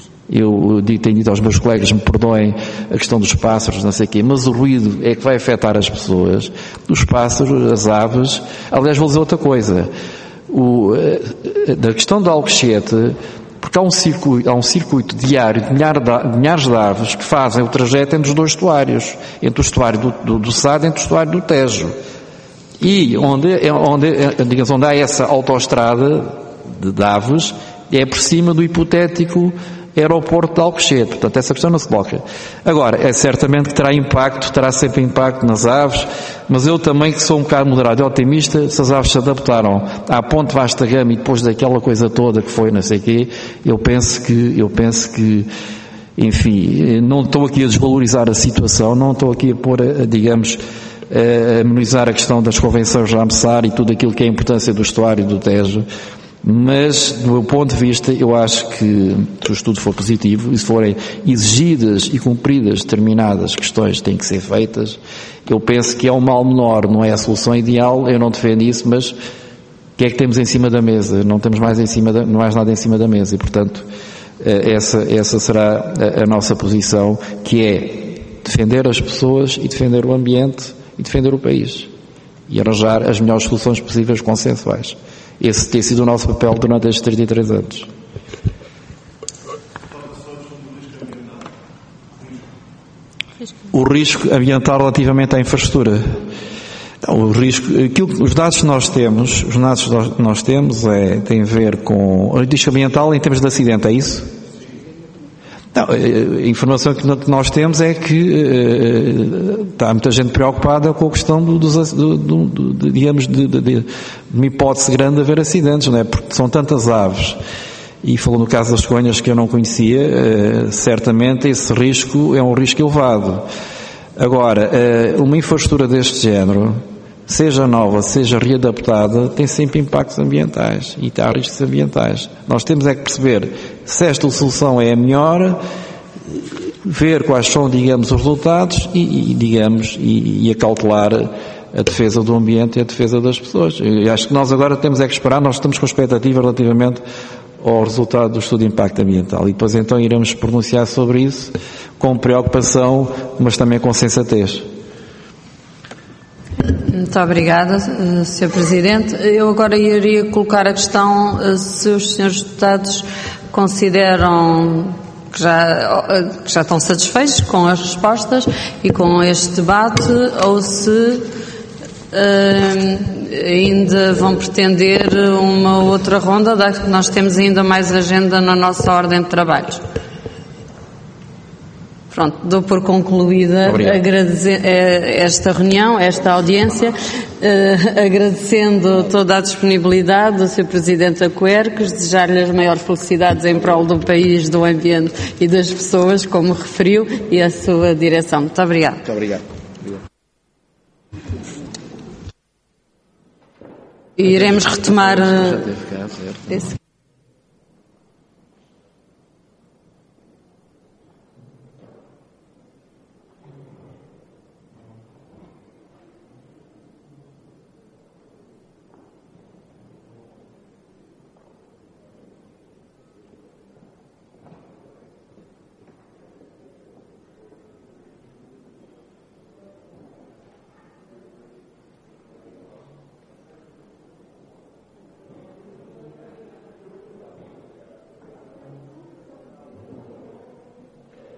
eu tenho dito aos meus colegas, me perdoem a questão dos pássaros, não sei o quê, mas o ruído é que vai afetar as pessoas, os pássaros, as aves. Aliás, vou dizer outra coisa, o, da questão do Alcochete, porque há um circuito, há um circuito diário de milhares de, milhares de aves que fazem o trajeto entre os dois estuários, entre o estuário do, do, do Sado e entre o estuário do Tejo. E onde, onde, digamos, onde há essa autoestrada de, de aves, é por cima do hipotético aeroporto de Alcochete. Portanto, essa questão não se coloca. Agora, é certamente que terá impacto, terá sempre impacto nas aves, mas eu também, que sou um bocado moderado e otimista, se as aves se adaptaram à ponte vasta gama e depois daquela coisa toda que foi não sei o quê, eu penso que, eu penso que, enfim, não estou aqui a desvalorizar a situação, não estou aqui a pôr, digamos, a amenizar a questão das convenções de Ramsar e tudo aquilo que é a importância do estuário do Tejo. Mas, do meu ponto de vista, eu acho que, se o estudo for positivo e se forem exigidas e cumpridas determinadas questões que têm que ser feitas, eu penso que é um mal menor, não é a solução ideal, eu não defendo isso, mas o que é que temos em cima da mesa? Não temos mais em cima da, não mais nada em cima da mesa e, portanto, essa, essa será a, a nossa posição, que é defender as pessoas e defender o ambiente e defender o país e arranjar as melhores soluções possíveis consensuais. Esse tem sido o nosso papel durante estes trinta e três anos. O risco ambiental relativamente à infraestrutura. Então, o risco, aquilo, os dados que nós temos, os dados que nós temos é, tem a ver com o risco ambiental em termos de acidente, é isso? Não, a informação que nós temos é que uh, está muita gente preocupada com a questão do, do, do, do, de, digamos, de, de, de uma hipótese grande de haver acidentes, não é? Porque são tantas aves, e falou no caso das coelhas que eu não conhecia, uh, certamente esse risco é um risco elevado. Agora, uh, uma infraestrutura deste género, seja nova, seja readaptada, tem sempre impactos ambientais e há riscos ambientais. Nós temos é que perceber se esta solução é a melhor, ver quais são, digamos, os resultados e, e digamos, e, e acautelar a defesa do ambiente e a defesa das pessoas. Eu acho que nós agora temos é que esperar, nós estamos com expectativa relativamente ao resultado do estudo de impacto ambiental e depois então iremos pronunciar sobre isso com preocupação, mas também com sensatez. Muito obrigada, senhor Presidente. Eu agora iria colocar a questão se os senhores deputados consideram que já, que já estão satisfeitos com as respostas e com este debate ou se Uh, ainda vão pretender uma outra ronda, dado que nós temos ainda mais agenda na nossa ordem de trabalhos. Pronto, dou por concluída esta reunião, esta audiência, uh, agradecendo toda a disponibilidade do senhor Presidente da Quercus, desejar-lhe as maiores felicidades em prol do país, do ambiente e das pessoas, como referiu, e a sua direção. Muito obrigado. Muito obrigado. E iremos retomar. Já teve cá, certo. Esse.